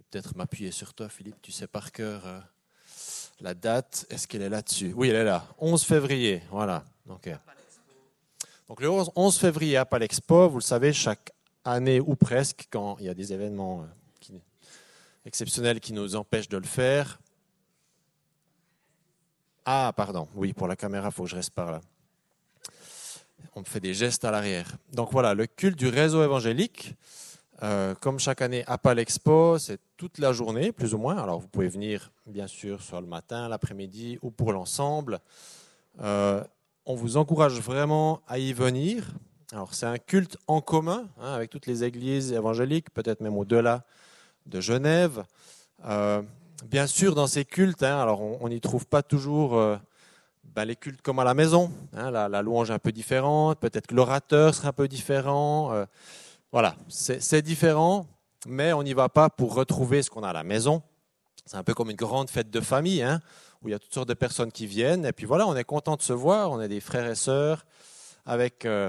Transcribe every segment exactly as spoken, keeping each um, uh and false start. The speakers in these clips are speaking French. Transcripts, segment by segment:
peut-être m'appuyer sur toi, Philippe. Tu sais par cœur euh, la date. Est-ce qu'elle est là-dessus? Oui, elle est là. onze février. Voilà. Donc, euh, donc le onze février à Palexpo, vous le savez, chaque année ou presque, quand il y a des événements euh, qui, exceptionnels qui nous empêchent de le faire. Ah, pardon. Oui, pour la caméra, il faut que je reste par là. On me fait des gestes à l'arrière. Donc voilà, le culte du réseau évangélique. Euh, comme chaque année à Palexpo, c'est toute la journée, plus ou moins. Alors vous pouvez venir, bien sûr, soit le matin, l'après-midi ou pour l'ensemble. Euh, on vous encourage vraiment à y venir. Alors c'est un culte en commun hein, avec toutes les églises évangéliques, peut-être même au-delà de Genève. Euh, bien sûr, dans ces cultes, hein, alors on n'y trouve pas toujours euh, ben, les cultes comme à la maison. Hein, la, la louange est un peu différente, peut-être que l'orateur sera un peu différent. Euh, Voilà, c'est, c'est différent, mais on n'y va pas pour retrouver ce qu'on a à la maison. C'est un peu comme une grande fête de famille, hein, où il y a toutes sortes de personnes qui viennent. Et puis voilà, on est content de se voir, on est des frères et sœurs avec euh,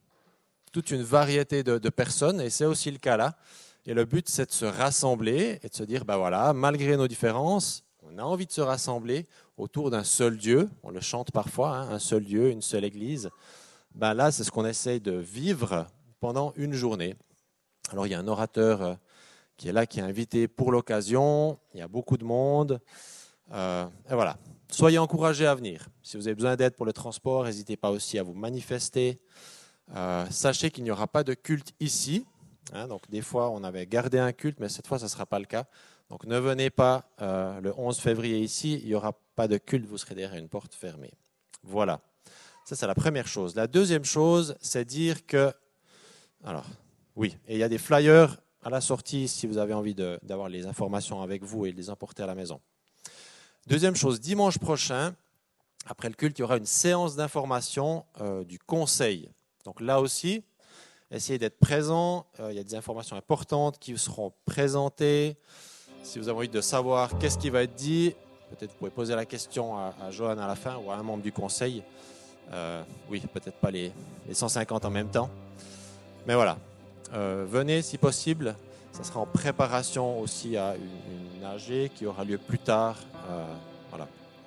toute une variété de, de personnes, et c'est aussi le cas là. Et le but, c'est de se rassembler et de se dire, ben voilà, malgré nos différences, on a envie de se rassembler autour d'un seul Dieu. On le chante parfois, hein, un seul Dieu, une seule Église. Ben là, c'est ce qu'on essaye de vivre pendant une journée. Alors, il y a un orateur qui est là, qui est invité pour l'occasion. Il y a beaucoup de monde. Euh, et voilà. Soyez encouragés à venir. Si vous avez besoin d'aide pour le transport, n'hésitez pas aussi à vous manifester. Euh, sachez qu'il n'y aura pas de culte ici. Hein, donc, des fois, on avait gardé un culte, mais cette fois, ce ne sera pas le cas. Donc, ne venez pas euh, le onze février ici. Il n'y aura pas de culte. Vous serez derrière une porte fermée. Voilà. Ça, c'est la première chose. La deuxième chose, c'est dire que Alors, oui, et il y a des flyers à la sortie si vous avez envie de, d'avoir les informations avec vous et de les emporter à la maison. Deuxième chose, dimanche prochain, après le culte, il y aura une séance d'information euh, du conseil. Donc là aussi, essayez d'être présent. Euh, il y a des informations importantes qui vous seront présentées. Si vous avez envie de savoir qu'est-ce qui va être dit, peut-être vous pouvez poser la question à, à Johan à la fin ou à un membre du conseil. Euh, oui, peut-être pas les, les cent cinquante en même temps. Mais voilà, euh, venez si possible. Ça sera en préparation aussi à une, une A G qui aura lieu plus tard. Euh, voilà.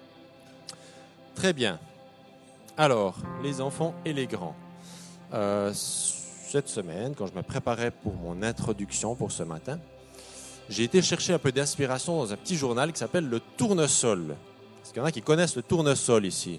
Très bien. Alors, les enfants et les grands. Euh, cette semaine, quand je me préparais pour mon introduction pour ce matin, j'ai été chercher un peu d'inspiration dans un petit journal qui s'appelle Le Tournesol. Est-ce qu'il y en a qui connaissent le tournesol ici?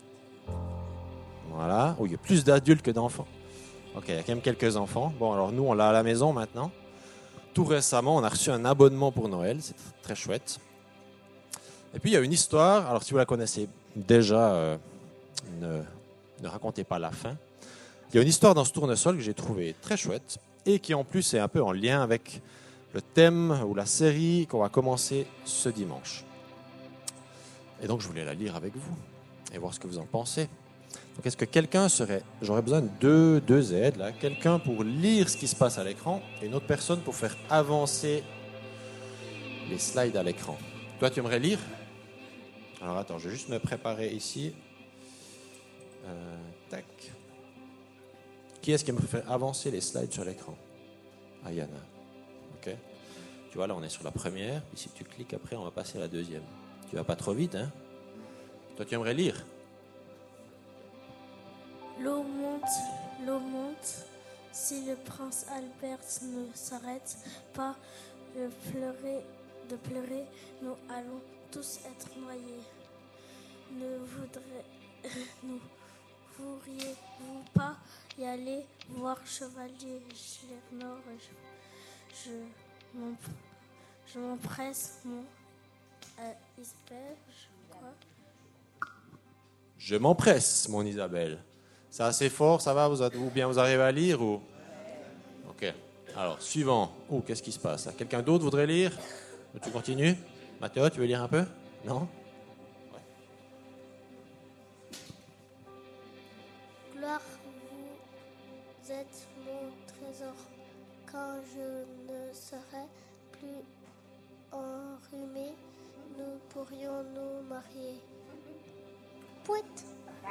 Voilà. Oh, il y a plus d'adultes que d'enfants. Ok, il y a quand même quelques enfants. Bon, alors nous, on l'a à la maison maintenant. Tout récemment, on a reçu un abonnement pour Noël. C'est très chouette. Et puis, il y a une histoire. Alors, si vous la connaissez déjà, euh, ne, ne racontez pas la fin. Il y a une histoire dans ce tournesol que j'ai trouvé très chouette et qui, en plus, est un peu en lien avec le thème ou la série qu'on va commencer ce dimanche. Et donc, je voulais la lire avec vous et voir ce que vous en pensez. Donc, est-ce que quelqu'un serait... J'aurais besoin de deux, deux aides, là. Quelqu'un pour lire ce qui se passe à l'écran et une autre personne pour faire avancer les slides à l'écran. Toi, tu aimerais lire? Alors, attends, je vais juste me préparer ici. Euh, tac. Qui est-ce qui me fait avancer les slides sur l'écran? Ah, Yana. OK. Tu vois, là, on est sur la première. Et si tu cliques après, on va passer à la deuxième. Tu vas pas trop vite, hein? Toi, tu aimerais lire? L'eau monte, l'eau monte. Si le prince Albert ne s'arrête pas de pleurer, de pleurer, nous allons tous être noyés. Ne voudrez, ne voudriez-vous pas y aller voir Chevalier Gernor? Je, je, m'en, je m'empresse, mon euh, Isabelle, je crois. Je m'empresse, mon Isabelle. C'est assez fort, ça va? Vous, ou bien vous arrivez à lire ou... Ok. Alors, suivant. Oh, qu'est-ce qui se passe? Quelqu'un d'autre voudrait lire? Tu continues? Mathéo, tu veux lire un peu? Non? Ouais. Gloire, vous êtes mon trésor. Quand je ne serai plus enrhumé, nous pourrions nous marier. Pouette.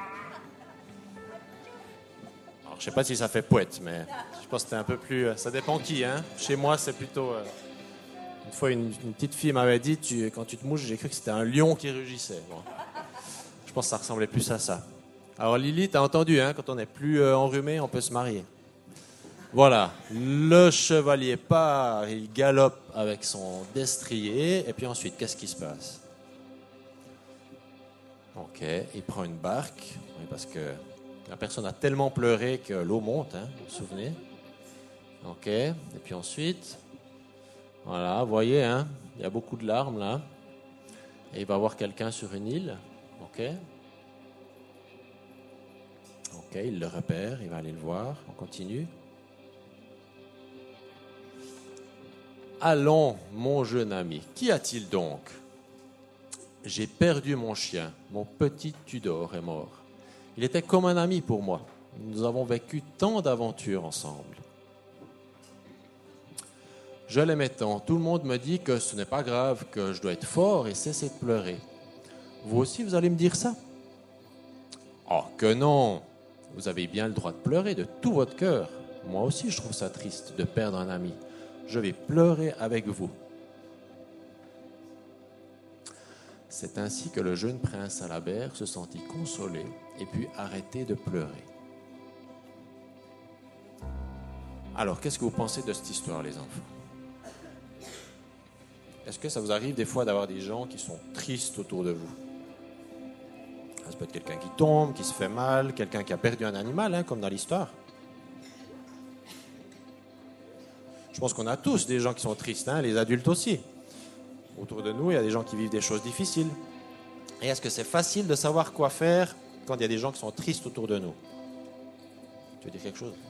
Alors, je ne sais pas si ça fait poète, mais je pense que c'était un peu plus... Ça dépend qui, hein? Chez moi, c'est plutôt euh, Une fois, une, une petite fille m'avait dit, tu, quand tu te mouches, j'ai cru que c'était un lion qui rugissait. Bon. Je pense que ça ressemblait plus à ça. Alors Lily, tu as entendu, hein, quand on n'est plus euh, enrhumé, on peut se marier. Voilà, le chevalier part, il galope avec son destrier, et puis ensuite, qu'est-ce qui se passe? Ok, il prend une barque, oui, parce que la personne a tellement pleuré que l'eau monte, hein, vous vous souvenez? Ok, et puis ensuite, voilà, vous voyez, hein, il y a beaucoup de larmes là, et il va voir quelqu'un sur une île, ok? Ok, il le repère, il va aller le voir, on continue. Allons, mon jeune ami, qu'y a-t-il donc? J'ai perdu mon chien, mon petit Tudor est mort. Il était comme un ami pour moi. Nous avons vécu tant d'aventures ensemble. Je l'aimais tant. Tout le monde me dit que ce n'est pas grave, que je dois être fort et cesser de pleurer. Vous aussi, vous allez me dire ça? Oh, que non! Vous avez bien le droit de pleurer de tout votre cœur. Moi aussi, je trouve ça triste de perdre un ami. Je vais pleurer avec vous. C'est ainsi que le jeune prince Alabert se sentit consolé et put arrêter de pleurer. Alors, qu'est-ce que vous pensez de cette histoire, les enfants? Est-ce que ça vous arrive des fois d'avoir des gens qui sont tristes autour de vous? Ça peut être quelqu'un qui tombe, qui se fait mal, quelqu'un qui a perdu un animal, hein, comme dans l'histoire. Je pense qu'on a tous des gens qui sont tristes, hein, les adultes aussi. Autour de nous, il y a des gens qui vivent des choses difficiles. Et est-ce que c'est facile de savoir quoi faire quand il y a des gens qui sont tristes autour de nous? Tu veux dire quelque chose?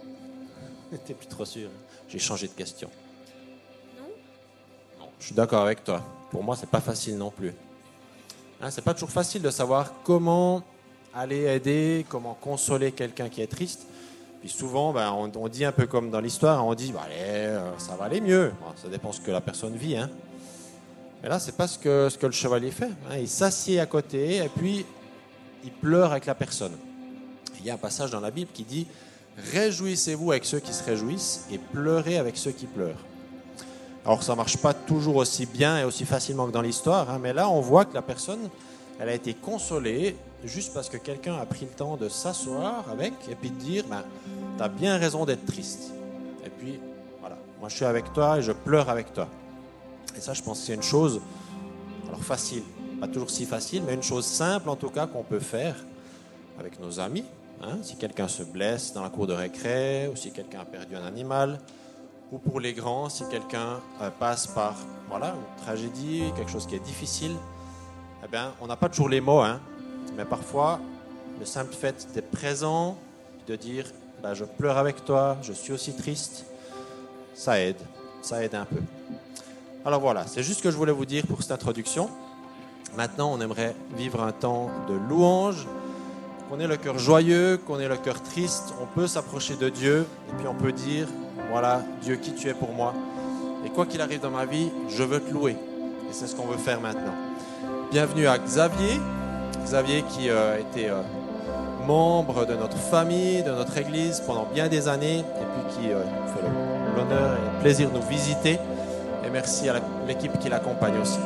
T'es plus trop sûr. J'ai changé de question. Non. Non, je suis d'accord avec toi. Pour moi, c'est pas facile non plus. Hein, c'est pas toujours facile de savoir comment aller aider, comment consoler quelqu'un qui est triste. Puis souvent, ben, on, on dit un peu comme dans l'histoire, on dit, bah, allez, euh, ça va aller mieux. Bon, ça dépend ce que la personne vit, hein. Mais là, c'est pas ce que, ce que le chevalier fait, hein. Il s'assied à côté et puis il pleure avec la personne. Il y a un passage dans la Bible qui dit « Réjouissez-vous avec ceux qui se réjouissent et pleurez avec ceux qui pleurent ». Alors ça ne marche pas toujours aussi bien et aussi facilement que dans l'histoire, hein, mais là, on voit que la personne, elle a été consolée juste parce que quelqu'un a pris le temps de s'asseoir avec et puis de dire ben, « Tu as bien raison d'être triste ». Et puis, voilà, moi je suis avec toi et je pleure avec toi. Et ça, je pense que c'est une chose, alors facile, pas toujours si facile, mais une chose simple en tout cas qu'on peut faire avec nos amis. Hein, si quelqu'un se blesse dans la cour de récré, ou si quelqu'un a perdu un animal, ou pour les grands, si quelqu'un euh, passe par voilà, une tragédie, quelque chose qui est difficile, eh bien, on n'a pas toujours les mots, hein, mais parfois, le simple fait d'être présent, de dire bah, « je pleure avec toi, je suis aussi triste », ça aide, ça aide un peu. Alors voilà, c'est juste ce que je voulais vous dire pour cette introduction. Maintenant, on aimerait vivre un temps de louange, qu'on ait le cœur joyeux, qu'on ait le cœur triste, on peut s'approcher de Dieu et puis on peut dire, voilà, Dieu, qui tu es pour moi. Et quoi qu'il arrive dans ma vie, je veux te louer. Et c'est ce qu'on veut faire maintenant. Bienvenue à Xavier, Xavier qui euh, a été euh, membre de notre famille, de notre église pendant bien des années et puis qui euh, fait l'honneur et le plaisir de nous visiter. Et merci à l'équipe qui l'accompagne aussi.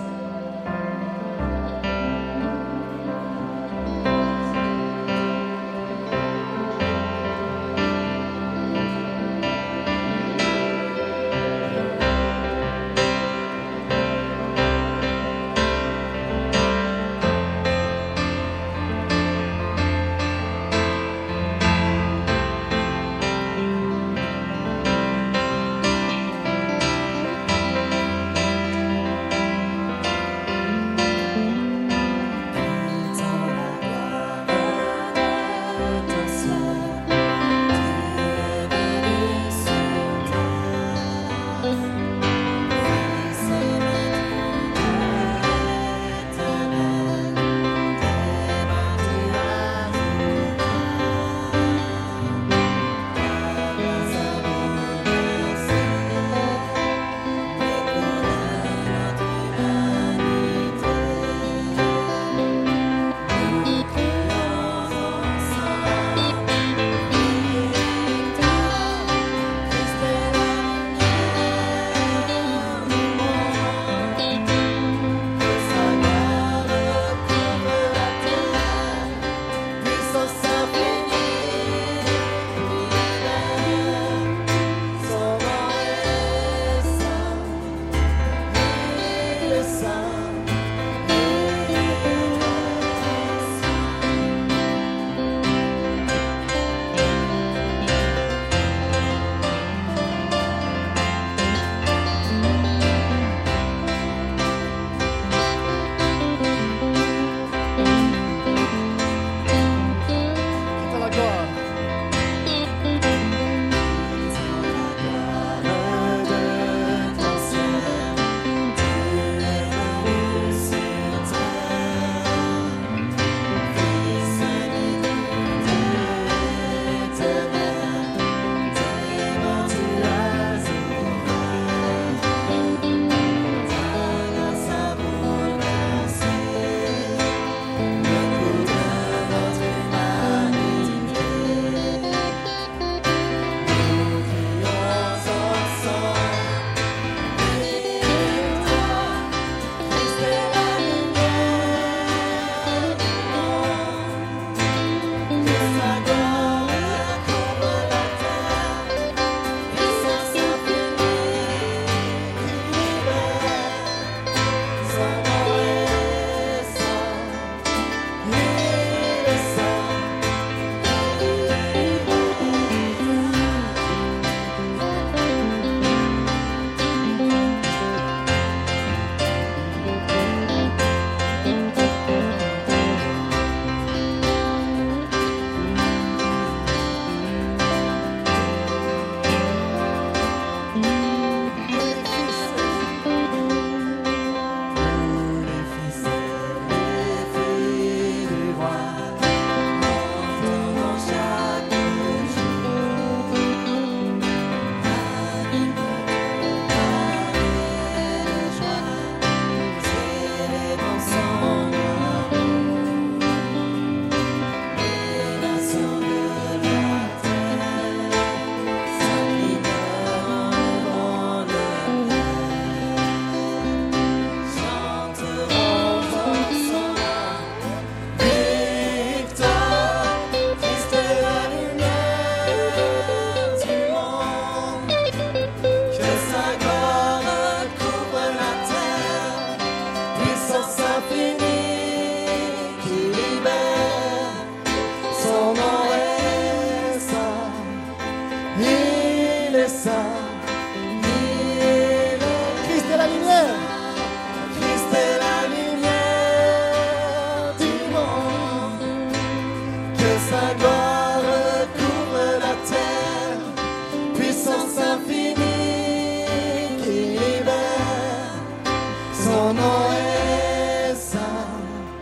la lumière. Christ est la lumière du monde, que sa gloire couvre la terre, puissance infinie qui libère. Son nom est saint,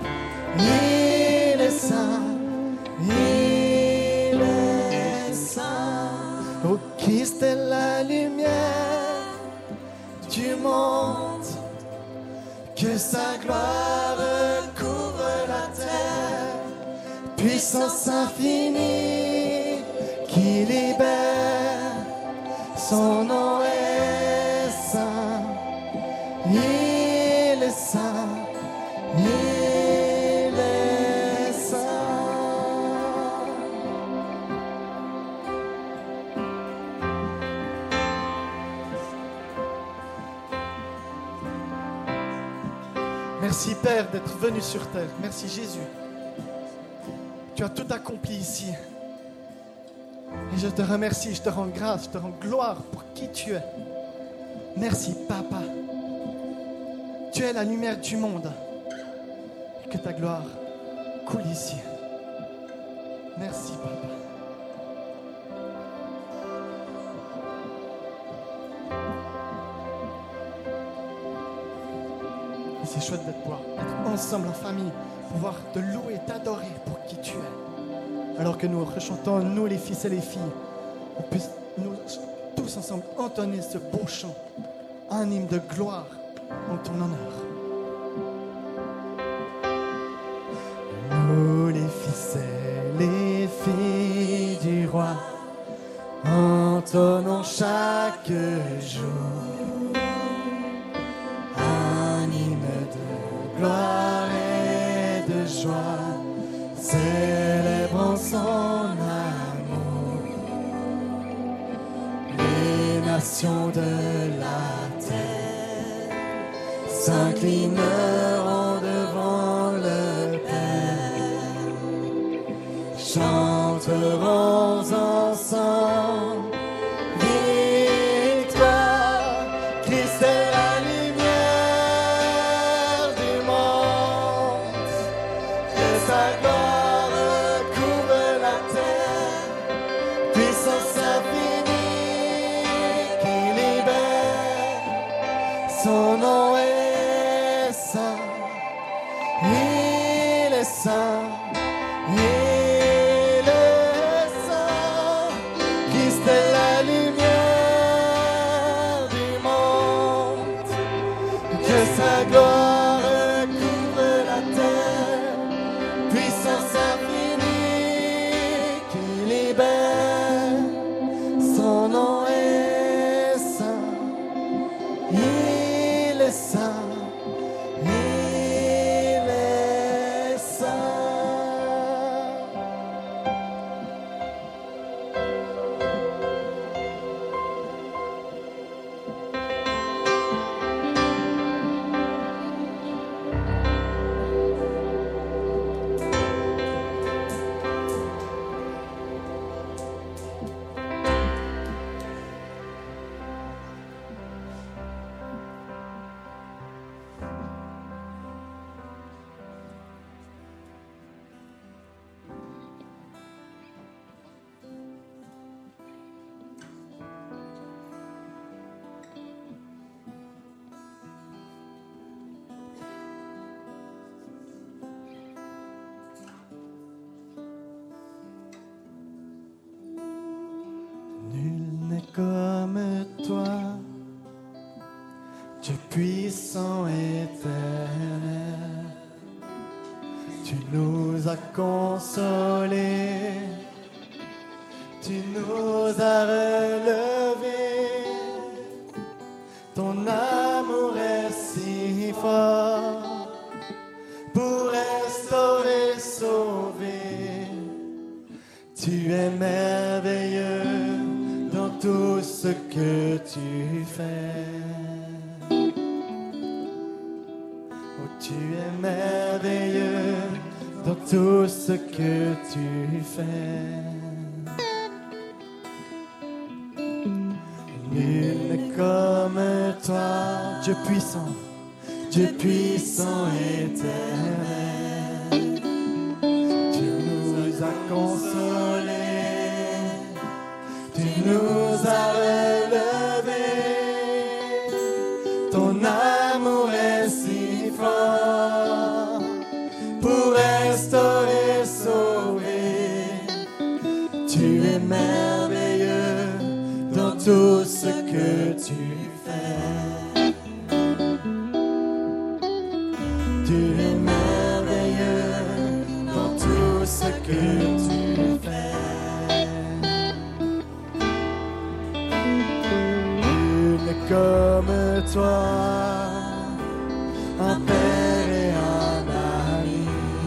il est saint, il est saint. Oh, Christ est la lumière Du monde, que sa gloire couvre la terre, puissance infinie qui libère. Son nom est saint, il est saint, il est saint. Merci Père d'être venu sur terre. Merci Jésus. Tu as tout accompli ici. Et je te remercie, je te rends grâce, je te rends gloire pour qui tu es. Merci Papa. Tu es la lumière du monde. Et que ta gloire coule ici. Merci Papa. Et c'est chouette d'être pouvoir être ensemble en famille, pouvoir te louer, t'adorer pour qui tu es. Alors que nous rechantons, nous les fils et les filles, on puisse nous tous ensemble entonner ce beau chant, un hymne de gloire en ton honneur. Nous les fils et les filles du roi, entonnons chaque jour un hymne de gloire et de joie, célébrons son amour. Les nations de la terre s'inclineront devant le Père, chanterons ensemble victoire. Christ est la lumière du monde, que sa gloire couvre la terre, puissance infinie qui libère. Son nom est saint, il est saint, il est saint. Christ est la lumière du monde, que sa gloire couvre la terre, puissance infinie qui libère. Son nom est saint, il est saint, il est saint. Nul n'est comme toi, Dieu puissant éternel. Tu nous as consolés, tu nous as relevés. Ton amour est si fort pour restaurer, sauver. Tu es merveilleux dans tout ce que tu fais. Oh, tu es merveilleux dans tout ce que tu fais. Nul n'est comme toi, Dieu puissant, Dieu puissant éternel. Tu nous as consolés, tu nous as relevés. Ton amour est si fort pour restaurer, sauver. Tu es merveilleux dans tout ce que tu fais. Tu es merveilleux dans tout ce que tu fais. Nul n'est comme toi, un père et un ami,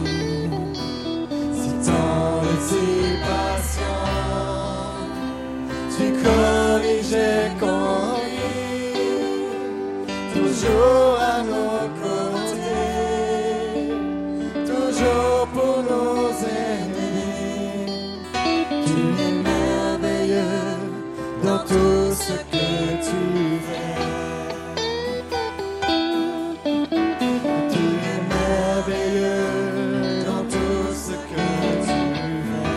si tendre et si patient, tu corriges et conduis, toujours à nos côtés, toujours pour nos ennemis. Tu es merveilleux dans tout ce que tu fais. Tu es merveilleux dans tout ce que tu fais.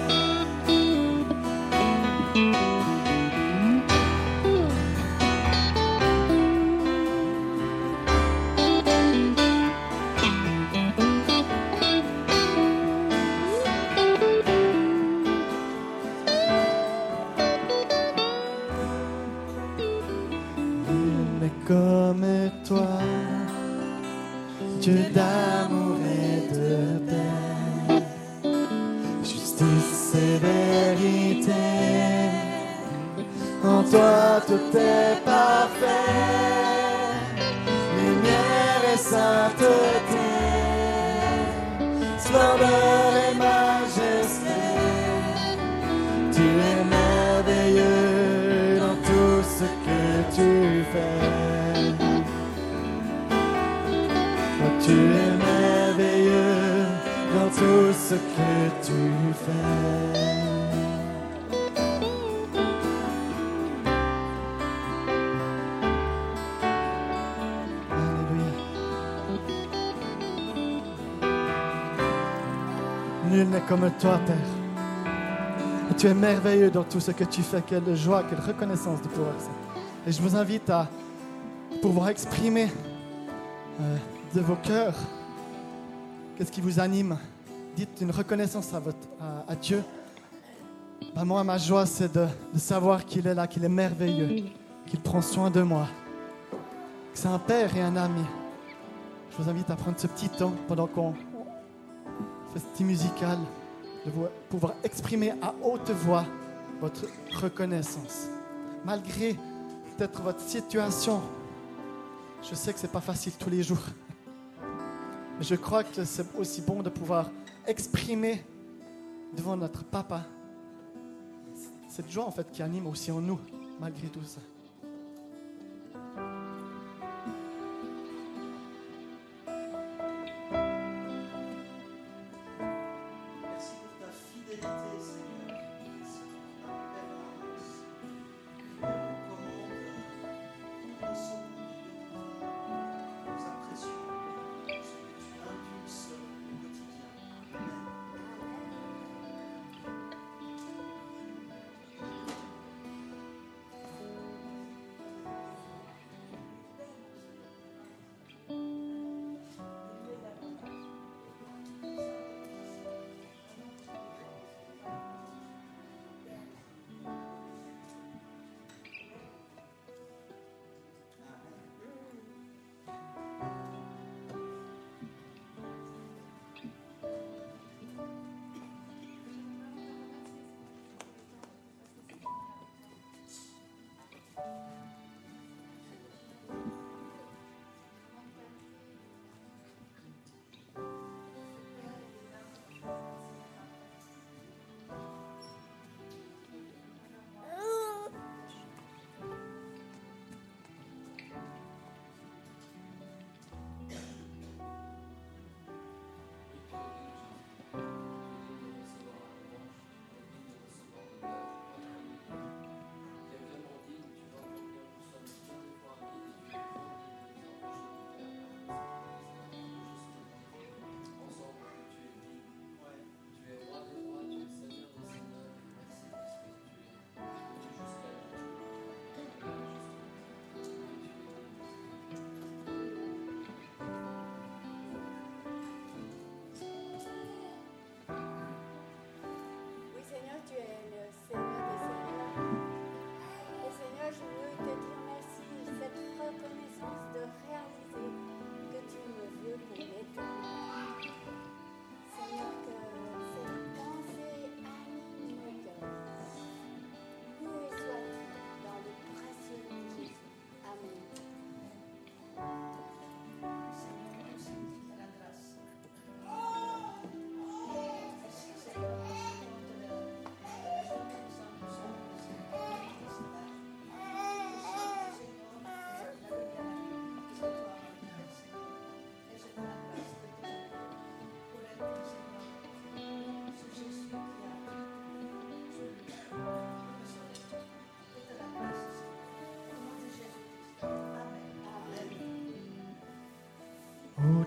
Nul n'est comme toi, Dieu d'amour et de paix, justice et vérité, en toi tout est parfait, lumière et sainteté, splendeur et majesté. Tu es merveilleux dans tout ce que tu fais. Tu es merveilleux dans tout ce que tu fais. Alléluia. Nul n'est comme toi, Père. Et tu es merveilleux dans tout ce que tu fais. Quelle joie, quelle reconnaissance de pouvoir ça. Et je vous invite à pouvoir exprimer euh, de vos cœurs qu'est-ce qui vous anime. Dites une reconnaissance à, votre, à, à Dieu. Ben moi, ma joie, c'est de, de savoir qu'il est là, qu'il est merveilleux, qu'il prend soin de moi, que c'est un père et un ami. Je vous invite à prendre ce petit temps pendant qu'on fait ce petit musical, de vous, pouvoir exprimer à haute voix votre reconnaissance. Malgré peut-être votre situation, je sais que ce n'est pas facile tous les jours. Mais je crois que c'est aussi bon de pouvoir exprimer devant notre papa cette joie en fait qui anime aussi en nous, malgré tout ça. Merci pour ta fidélité, Seigneur. Merci pour ta permanence. Nous commande, nous sommes nous apprécions ce que tu impulses au quotidien. Amen.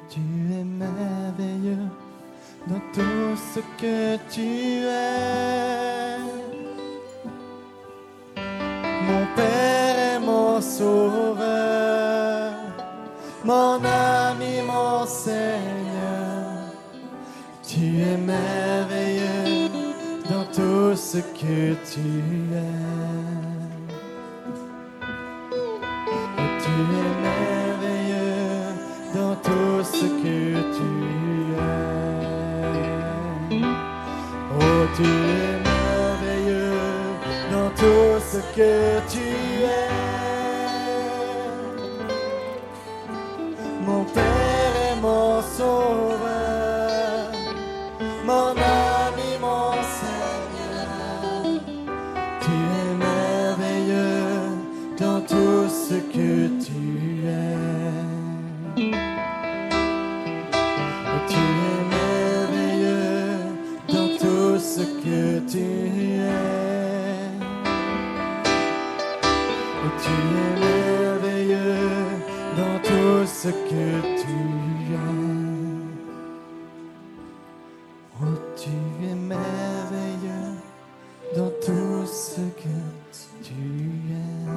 Tu es merveilleux dans tout ce que tu es. Mon Père et mon Sauveur, mon ami, mon Seigneur. Tu es merveilleux dans tout ce que tu es. Tu es merveilleux dans tout ce que tu es. Oh, tu es merveilleux dans tout ce que tu es. Mon Père et mon Sauveur, mon ami, mon Seigneur. Tu es merveilleux dans tout ce que tu es. Oh, tu es merveilleux dans tout ce que tu es. Oh, tu es merveilleux dans tout ce que tu es. Oh, tu es merveilleux dans tout ce que tu es.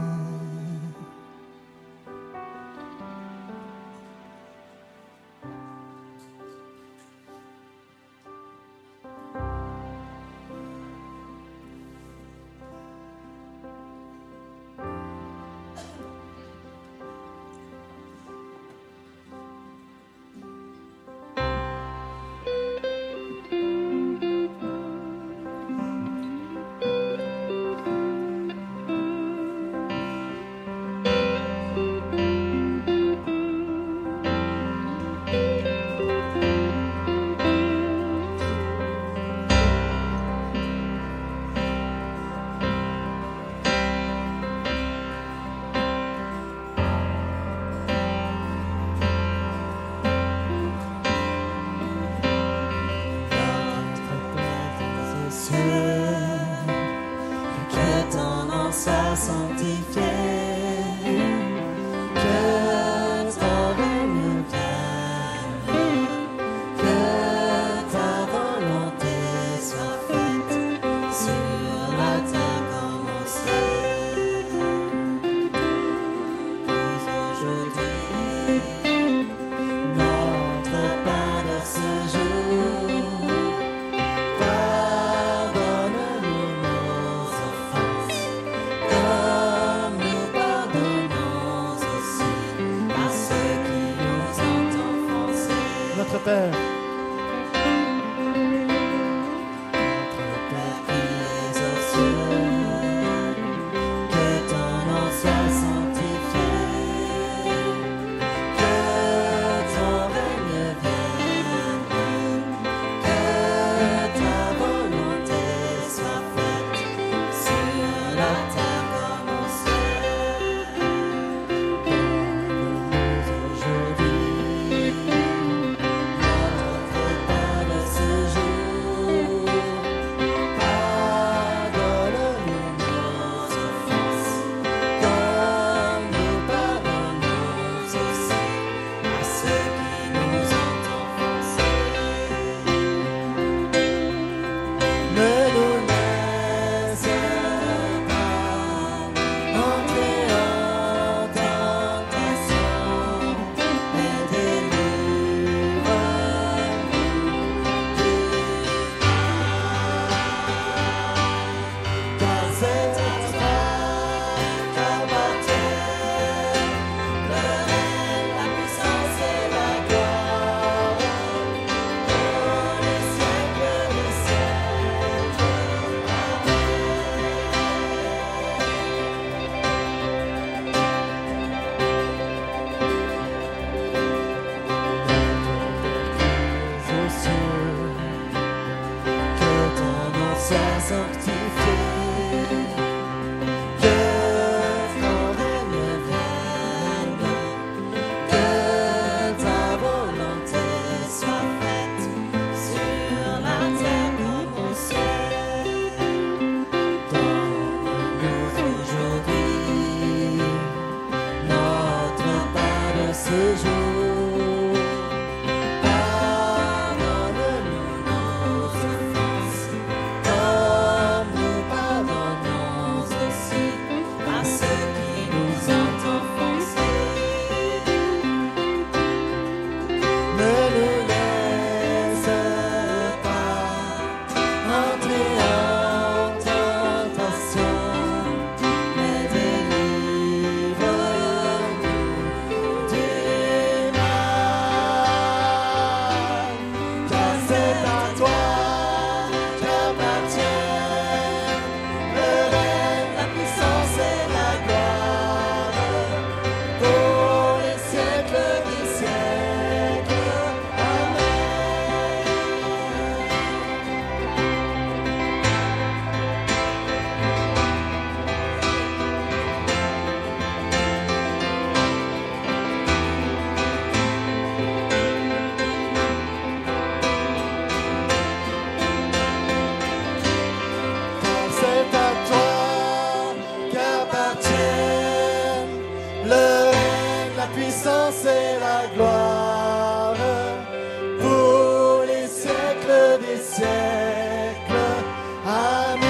puissance et la gloire pour les siècles des siècles. Amen.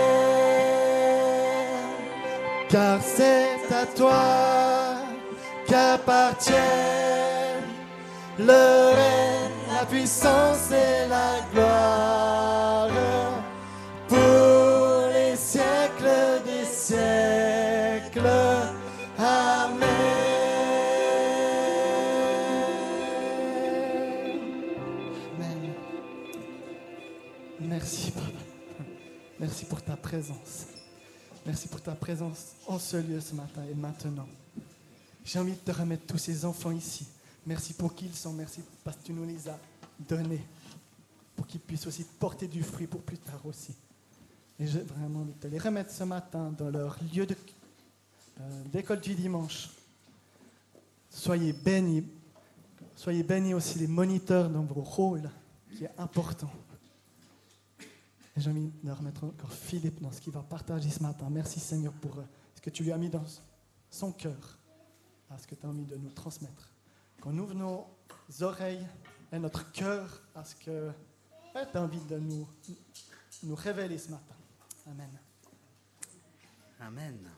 Car c'est à toi qu'appartiennent le règne, la puissance et la gloire pour les siècles des siècles. Amen. Amen. Merci, Papa. Merci pour ta présence. Merci pour ta présence en ce lieu ce matin et maintenant. J'ai envie de te remettre tous ces enfants ici. Merci pour qui ils sont. Merci parce que tu nous les as donnés. Pour qu'ils puissent aussi porter du fruit pour plus tard aussi. Et j'ai vraiment envie de te les remettre ce matin dans leur lieu de, euh, d'école du dimanche. Soyez bénis. Soyez bénis aussi les moniteurs dans vos rôles, qui est important. Et j'ai envie de remettre encore Philippe dans ce qu'il va partager ce matin. Merci Seigneur pour ce que tu lui as mis dans son cœur, à ce que tu as envie de nous transmettre. Qu'on ouvre nos oreilles et notre cœur à ce que tu as envie de nous, nous révéler ce matin. Amen. Amen.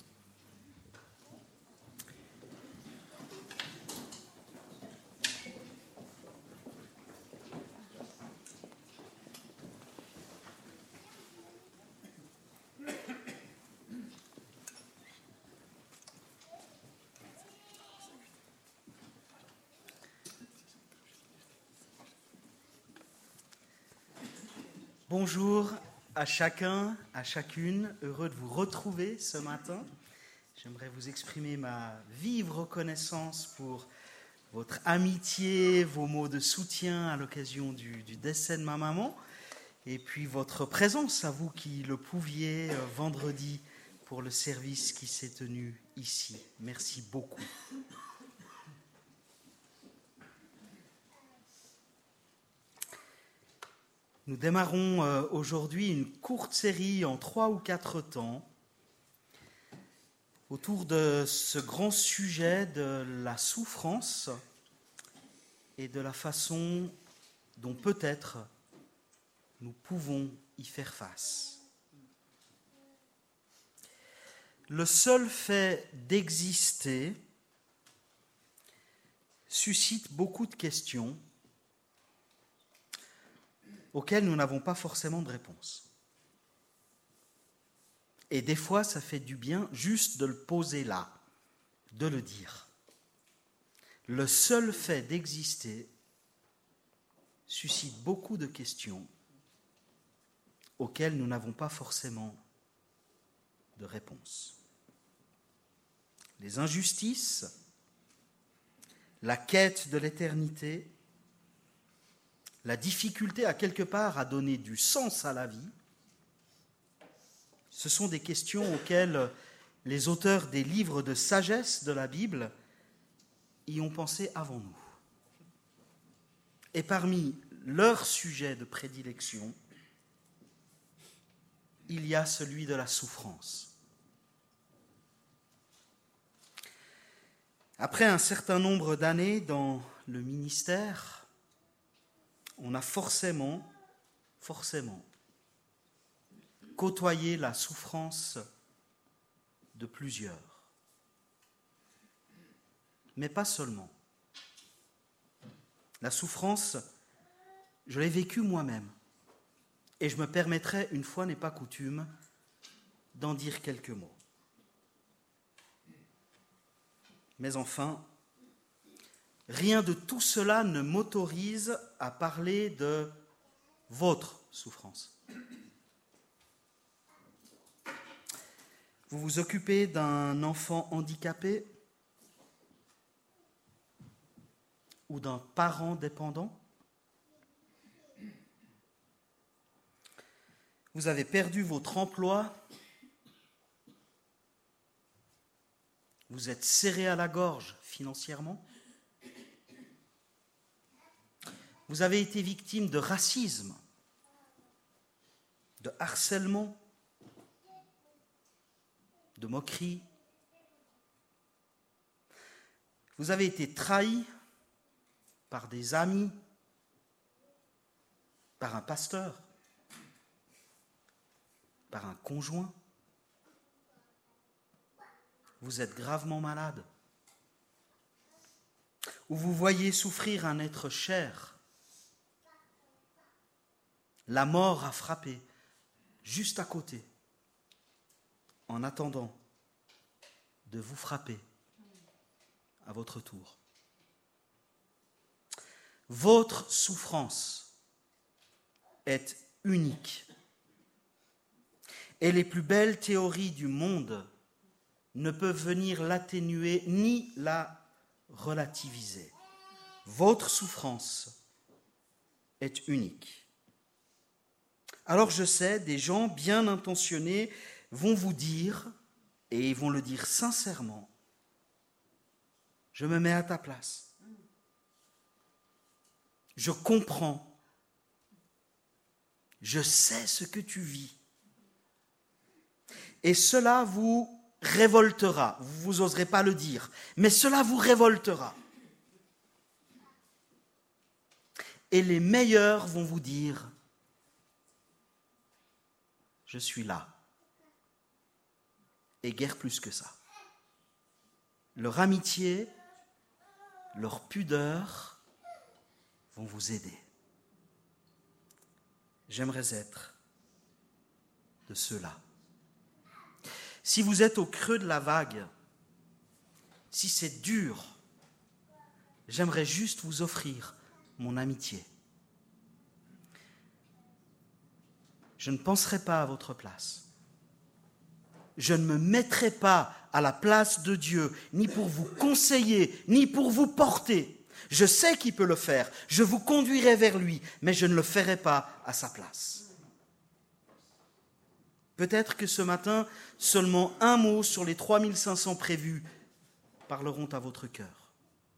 Bonjour à chacun, à chacune, heureux de vous retrouver ce matin. J'aimerais vous exprimer ma vive reconnaissance pour votre amitié, vos mots de soutien à l'occasion du, du décès de ma maman, et puis votre présence à vous qui le pouviez euh, vendredi pour le service qui s'est tenu ici. Merci beaucoup. Nous démarrons euh, aujourd'hui une courte série en trois ou quatre temps autour de ce grand sujet de la souffrance et de la façon dont peut-être nous pouvons y faire face. Le seul fait d'exister suscite beaucoup de questions auxquelles nous n'avons pas forcément de réponse. Et des fois, ça fait du bien juste de le poser là, de le dire. Le seul fait d'exister suscite beaucoup de questions auxquelles nous n'avons pas forcément de réponse. Les injustices, la quête de l'éternité, la difficulté à quelque part à donner du sens à la vie, ce sont des questions auxquelles les auteurs des livres de sagesse de la Bible y ont pensé avant nous. Et parmi leurs sujets de prédilection, il y a celui de la souffrance. Après un certain nombre d'années dans le ministère, on a forcément, forcément côtoyé la souffrance de plusieurs. Mais pas seulement. La souffrance, je l'ai vécue moi-même. Et je me permettrai, une fois n'est pas coutume, d'en dire quelques mots. Mais enfin, rien de tout cela ne m'autorise à parler de votre souffrance. Vous vous occupez d'un enfant handicapé ou d'un parent dépendant. Vous avez perdu votre emploi. Vous êtes serré à la gorge financièrement. Vous avez été victime de racisme, de harcèlement, de moquerie. Vous avez été trahi par des amis, par un pasteur, par un conjoint. Vous êtes gravement malade. Ou vous voyez souffrir un être cher. La mort a frappé juste à côté, en attendant de vous frapper à votre tour. Votre souffrance est unique. Et les plus belles théories du monde ne peuvent venir l'atténuer ni la relativiser. Votre souffrance est unique. Alors je sais, des gens bien intentionnés vont vous dire, et ils vont le dire sincèrement, je me mets à ta place. Je comprends. Je sais ce que tu vis. Et cela vous révoltera. Vous n'oserez pas le dire, mais cela vous révoltera. Et les meilleurs vont vous dire, je suis là. Et guère plus que ça. Leur amitié, leur pudeur vont vous aider. J'aimerais être de ceux-là. Si vous êtes au creux de la vague, si c'est dur, j'aimerais juste vous offrir mon amitié. Je ne penserai pas à votre place. Je ne me mettrai pas à la place de Dieu, ni pour vous conseiller, ni pour vous porter. Je sais qu'il peut le faire. Je vous conduirai vers lui, mais je ne le ferai pas à sa place. Peut-être que ce matin, seulement un mot sur les trois mille cinq cents prévus parleront à votre cœur.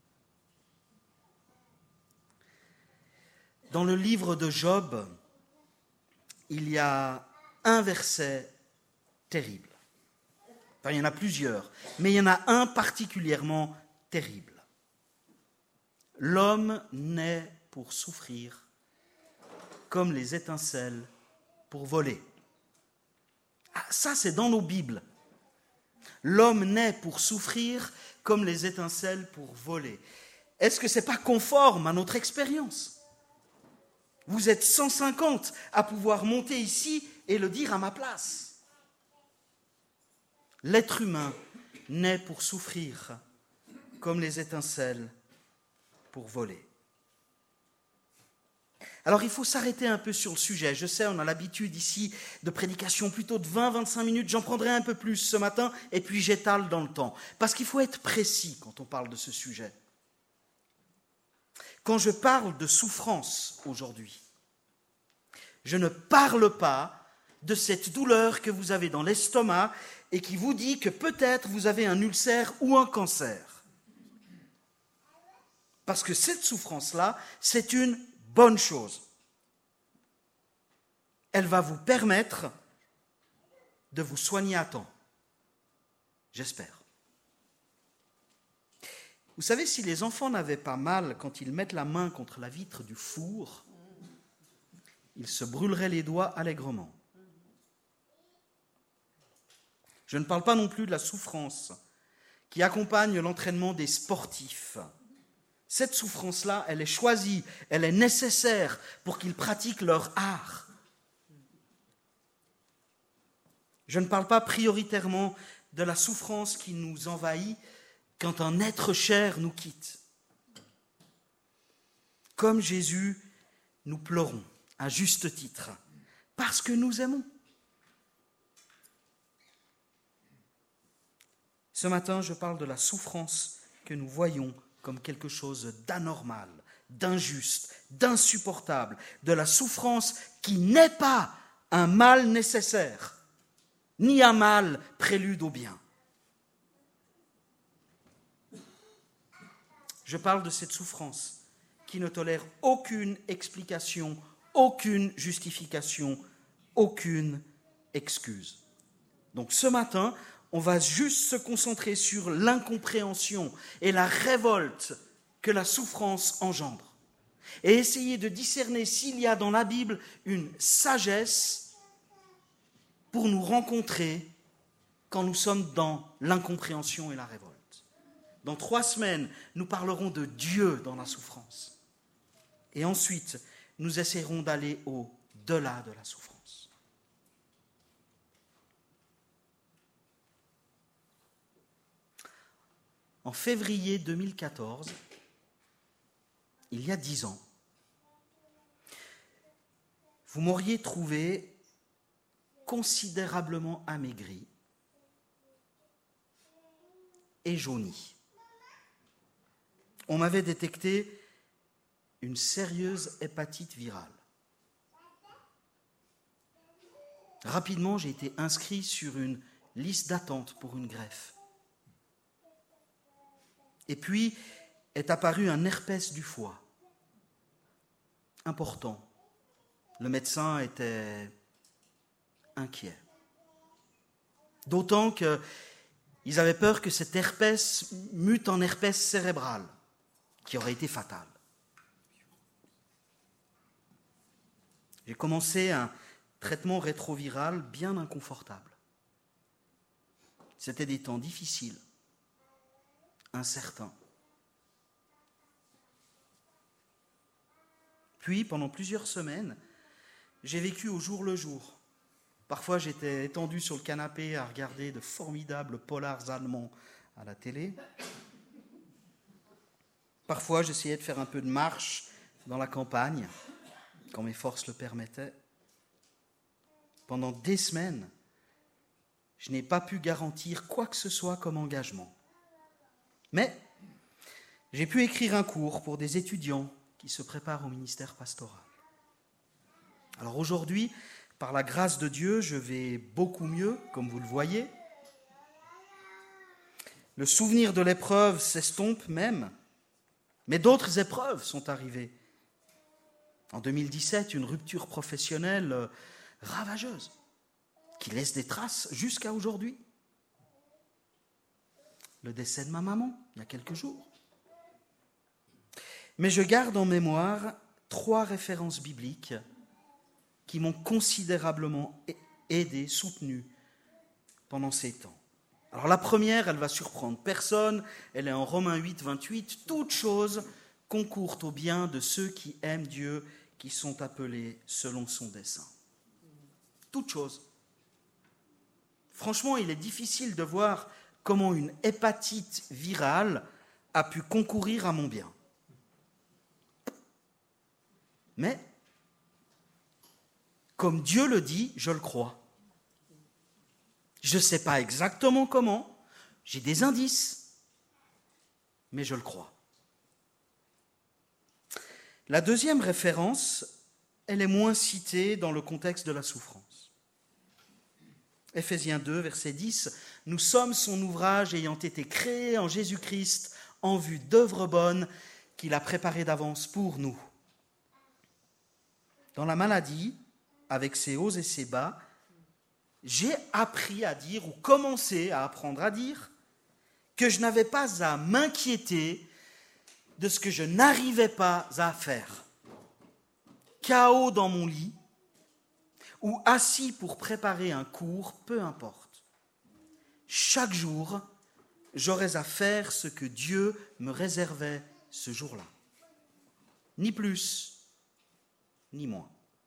Dans le livre de Job, il y a un verset terrible. Enfin, il y en a plusieurs, mais il y en a un particulièrement terrible. L'homme naît pour souffrir, comme les étincelles pour voler. Ah, ça, c'est dans nos Bibles. L'homme naît pour souffrir, comme les étincelles pour voler. Est-ce que ce n'est pas conforme à notre expérience ? Vous êtes cent cinquante à pouvoir monter ici et le dire à ma place. L'être humain naît pour souffrir, comme les étincelles pour voler. Alors il faut s'arrêter un peu sur le sujet. Je sais, on a l'habitude ici de prédication plutôt de vingt à vingt-cinq minutes. J'en prendrai un peu plus ce matin et puis j'étale dans le temps. Parce qu'il faut être précis quand on parle de ce sujet. Quand je parle de souffrance aujourd'hui, je ne parle pas de cette douleur que vous avez dans l'estomac et qui vous dit que peut-être vous avez un ulcère ou un cancer. Parce que cette souffrance-là, c'est une bonne chose. Elle va vous permettre de vous soigner à temps. J'espère. Vous savez, si les enfants n'avaient pas mal quand ils mettent la main contre la vitre du four, ils se brûleraient les doigts allègrement. Je ne parle pas non plus de la souffrance qui accompagne l'entraînement des sportifs. Cette souffrance-là, elle est choisie, elle est nécessaire pour qu'ils pratiquent leur art. Je ne parle pas prioritairement de la souffrance qui nous envahit quand un être cher nous quitte. Comme Jésus, nous pleurons, à juste titre, parce que nous aimons. Ce matin, je parle de la souffrance que nous voyons comme quelque chose d'anormal, d'injuste, d'insupportable, de la souffrance qui n'est pas un mal nécessaire, ni un mal prélude au bien. Je parle de cette souffrance qui ne tolère aucune explication, aucune justification, aucune excuse. Donc ce matin, on va juste se concentrer sur l'incompréhension et la révolte que la souffrance engendre. Et essayer de discerner s'il y a dans la Bible une sagesse pour nous rencontrer quand nous sommes dans l'incompréhension et la révolte. Dans trois semaines, nous parlerons de Dieu dans la souffrance. Et ensuite, nous essaierons d'aller au-delà de la souffrance. En février deux mille quatorze, il y a dix ans, vous m'auriez trouvé considérablement amaigri et jauni. On m'avait détecté une sérieuse hépatite virale. Rapidement, j'ai été inscrit sur une liste d'attente pour une greffe. Et puis est apparu un herpès du foie. Important. Le médecin était inquiet. D'autant qu'ils avaient peur que cet herpès mute en herpès cérébral, qui aurait été fatal. J'ai commencé un traitement rétroviral bien inconfortable. C'était des temps difficiles, incertains. Puis, pendant plusieurs semaines, j'ai vécu au jour le jour. Parfois, j'étais étendu sur le canapé à regarder de formidables polars allemands à la télé. Parfois, j'essayais de faire un peu de marche dans la campagne, quand mes forces le permettaient. Pendant des semaines, je n'ai pas pu garantir quoi que ce soit comme engagement. Mais j'ai pu écrire un cours pour des étudiants qui se préparent au ministère pastoral. Alors aujourd'hui, par la grâce de Dieu, je vais beaucoup mieux, comme vous le voyez. Le souvenir de l'épreuve s'estompe même, mais d'autres épreuves sont arrivées. En deux mille dix-sept, une rupture professionnelle ravageuse qui laisse des traces jusqu'à aujourd'hui. Le décès de ma maman, il y a quelques jours. Mais je garde en mémoire trois références bibliques qui m'ont considérablement aidé, soutenu pendant ces temps. Alors la première, elle va surprendre personne, elle est en Romains huit, vingt-huit. Toutes choses concourent au bien de ceux qui aiment Dieu, qui sont appelés selon son dessein. Toutes choses. Franchement, il est difficile de voir comment une hépatite virale a pu concourir à mon bien. Mais, comme Dieu le dit, je le crois. Je ne sais pas exactement comment, j'ai des indices, mais je le crois. La deuxième référence, elle est moins citée dans le contexte de la souffrance. Éphésiens deux, verset dix, « Nous sommes son ouvrage ayant été créés en Jésus-Christ en vue d'œuvres bonnes qu'il a préparées d'avance pour nous. » Dans la maladie, avec ses hauts et ses bas, j'ai appris à dire, ou commencé à apprendre à dire, que je n'avais pas à m'inquiéter de ce que je n'arrivais pas à faire. K O dans mon lit, ou assis pour préparer un cours, peu importe. Chaque jour, j'aurais à faire ce que Dieu me réservait ce jour-là. Ni plus, ni moins.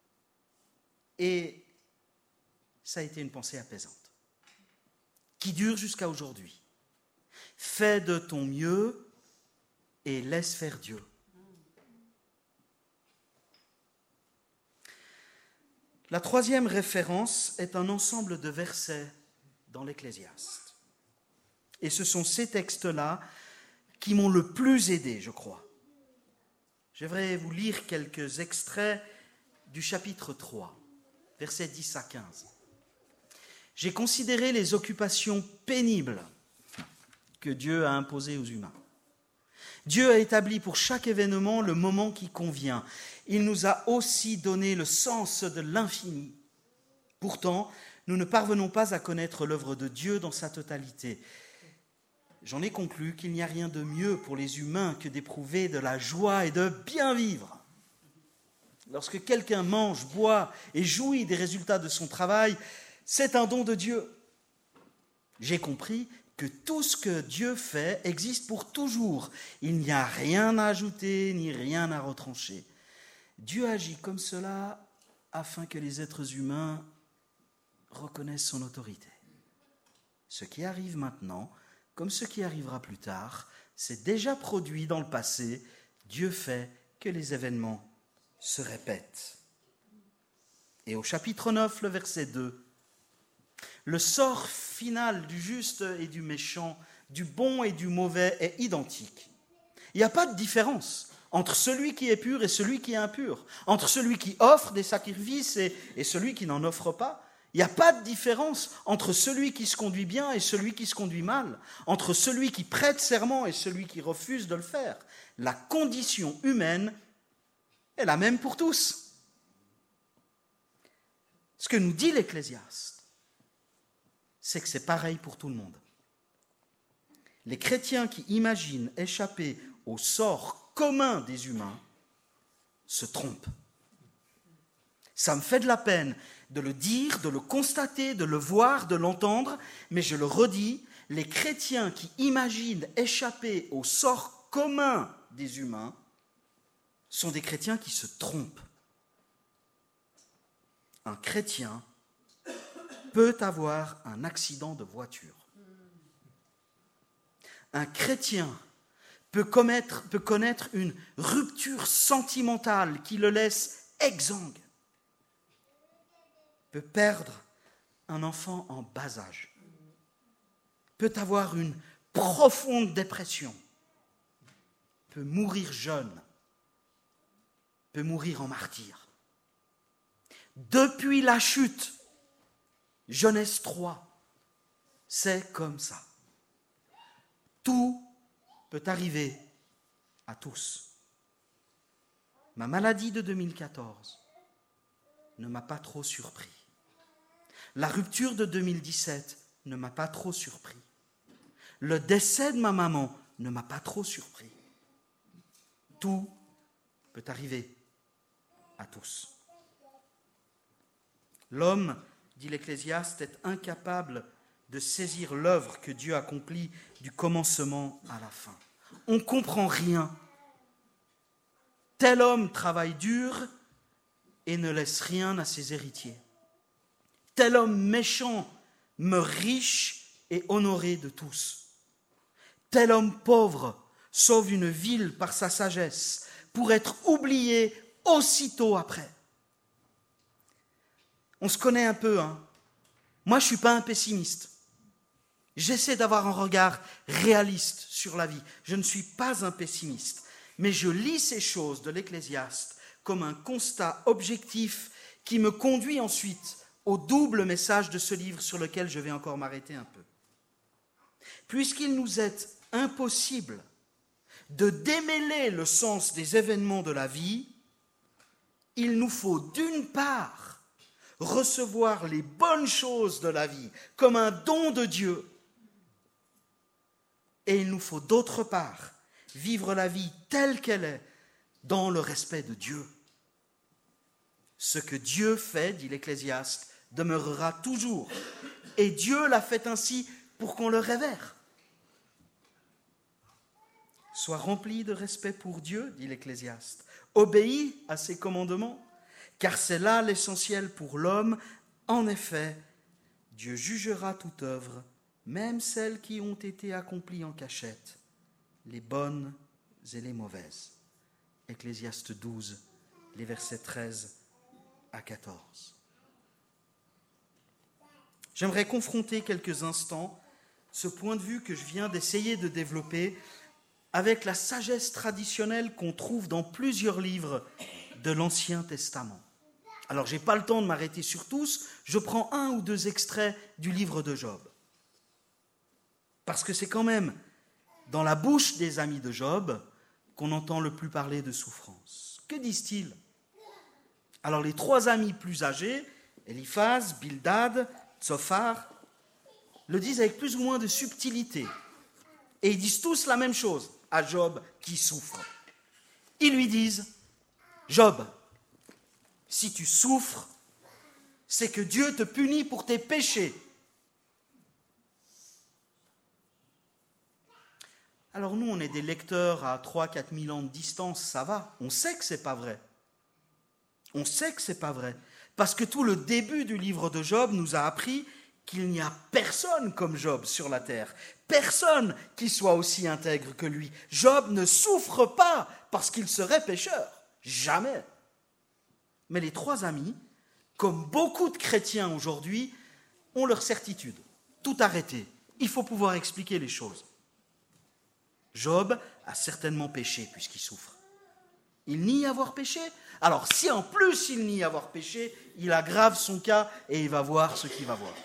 Et ça a été une pensée apaisante, qui dure jusqu'à aujourd'hui. Fais de ton mieux et laisse faire Dieu. La troisième référence est un ensemble de versets dans l'Ecclésiaste. Et ce sont ces textes-là qui m'ont le plus aidé, je crois. J'aimerais vous lire quelques extraits du chapitre trois, versets dix à quinze. « J'ai considéré les occupations pénibles que Dieu a imposées aux humains. Dieu a établi pour chaque événement le moment qui convient. Il nous a aussi donné le sens de l'infini. Pourtant, nous ne parvenons pas à connaître l'œuvre de Dieu dans sa totalité. J'en ai conclu qu'il n'y a rien de mieux pour les humains que d'éprouver de la joie et de bien vivre. Lorsque quelqu'un mange, boit et jouit des résultats de son travail, c'est un don de Dieu. J'ai compris que tout ce que Dieu fait existe pour toujours. Il n'y a rien à ajouter ni rien à retrancher. Dieu agit comme cela afin que les êtres humains reconnaissent son autorité. Ce qui arrive maintenant, comme ce qui arrivera plus tard, s'est déjà produit dans le passé. Dieu fait que les événements se répètent. Et au chapitre neuf, le verset deux, le sort final du juste et du méchant, du bon et du mauvais est identique. Il n'y a pas de différence entre celui qui est pur et celui qui est impur, entre celui qui offre des sacrifices et, et celui qui n'en offre pas. Il n'y a pas de différence entre celui qui se conduit bien et celui qui se conduit mal, entre celui qui prête serment et celui qui refuse de le faire. La condition humaine est la même pour tous. Ce que nous dit l'Ecclésiaste, c'est que c'est pareil pour tout le monde. Les chrétiens qui imaginent échapper au sort commun des humains se trompent. Ça me fait de la peine de le dire, de le constater, de le voir, de l'entendre, mais je le redis, les chrétiens qui imaginent échapper au sort commun des humains sont des chrétiens qui se trompent. Un chrétien peut avoir un accident de voiture. Un chrétien peut, commettre, peut connaître une rupture sentimentale qui le laisse exsangue. Peut perdre un enfant en bas âge, peut avoir une profonde dépression, peut mourir jeune, peut mourir en martyr. Depuis la chute, Genèse trois, c'est comme ça. Tout peut arriver à tous. Ma maladie de deux mille quatorze ne m'a pas trop surpris. La rupture de deux mille dix-sept ne m'a pas trop surpris. Le décès de ma maman ne m'a pas trop surpris. Tout peut arriver à tous. L'homme, dit l'Ecclésiaste, est incapable de saisir l'œuvre que Dieu accomplit du commencement à la fin. On ne comprend rien. Tel homme travaille dur et ne laisse rien à ses héritiers. Tel homme méchant meurt riche et honoré de tous. Tel homme pauvre sauve une ville par sa sagesse pour être oublié aussitôt après. On se connaît un peu, hein. Moi, je ne suis pas un pessimiste. J'essaie d'avoir un regard réaliste sur la vie. Je ne suis pas un pessimiste. Mais je lis ces choses de l'Ecclésiaste comme un constat objectif qui me conduit ensuite au double message de ce livre sur lequel je vais encore m'arrêter un peu. Puisqu'il nous est impossible de démêler le sens des événements de la vie, il nous faut d'une part recevoir les bonnes choses de la vie comme un don de Dieu, et il nous faut d'autre part vivre la vie telle qu'elle est dans le respect de Dieu. Ce que Dieu fait, dit l'Ecclésiaste, demeurera toujours. Et Dieu l'a fait ainsi pour qu'on le révère. Sois rempli de respect pour Dieu, dit l'Ecclésiaste. Obéis à ses commandements, car c'est là l'essentiel pour l'homme. En effet, Dieu jugera toute œuvre, même celles qui ont été accomplies en cachette, les bonnes et les mauvaises. Ecclésiaste douze, les versets treize à quatorze. J'aimerais confronter quelques instants ce point de vue que je viens d'essayer de développer avec la sagesse traditionnelle qu'on trouve dans plusieurs livres de l'Ancien Testament. Alors, je n'ai pas le temps de m'arrêter sur tous, je prends un ou deux extraits du livre de Job. Parce que c'est quand même dans la bouche des amis de Job qu'on entend le plus parler de souffrance. Que disent-ils ? Alors, les trois amis plus âgés, Eliphaz, Bildad, Tzophar, le disent avec plus ou moins de subtilité. Et ils disent tous la même chose à Job qui souffre. Ils lui disent, Job, si tu souffres, c'est que Dieu te punit pour tes péchés. Alors nous, on est des lecteurs à trois à quatre mille ans de distance, ça va. On sait que ce n'est pas vrai. On sait que ce n'est pas vrai. Parce que tout le début du livre de Job nous a appris qu'il n'y a personne comme Job sur la terre. Personne qui soit aussi intègre que lui. Job ne souffre pas parce qu'il serait pécheur. Jamais. Mais les trois amis, comme beaucoup de chrétiens aujourd'hui, ont leur certitude. Tout arrêté. Il faut pouvoir expliquer les choses. Job a certainement péché puisqu'il souffre. Il nie avoir péché. Alors si en plus il nie avoir péché, il aggrave son cas et il va voir ce qu'il va voir.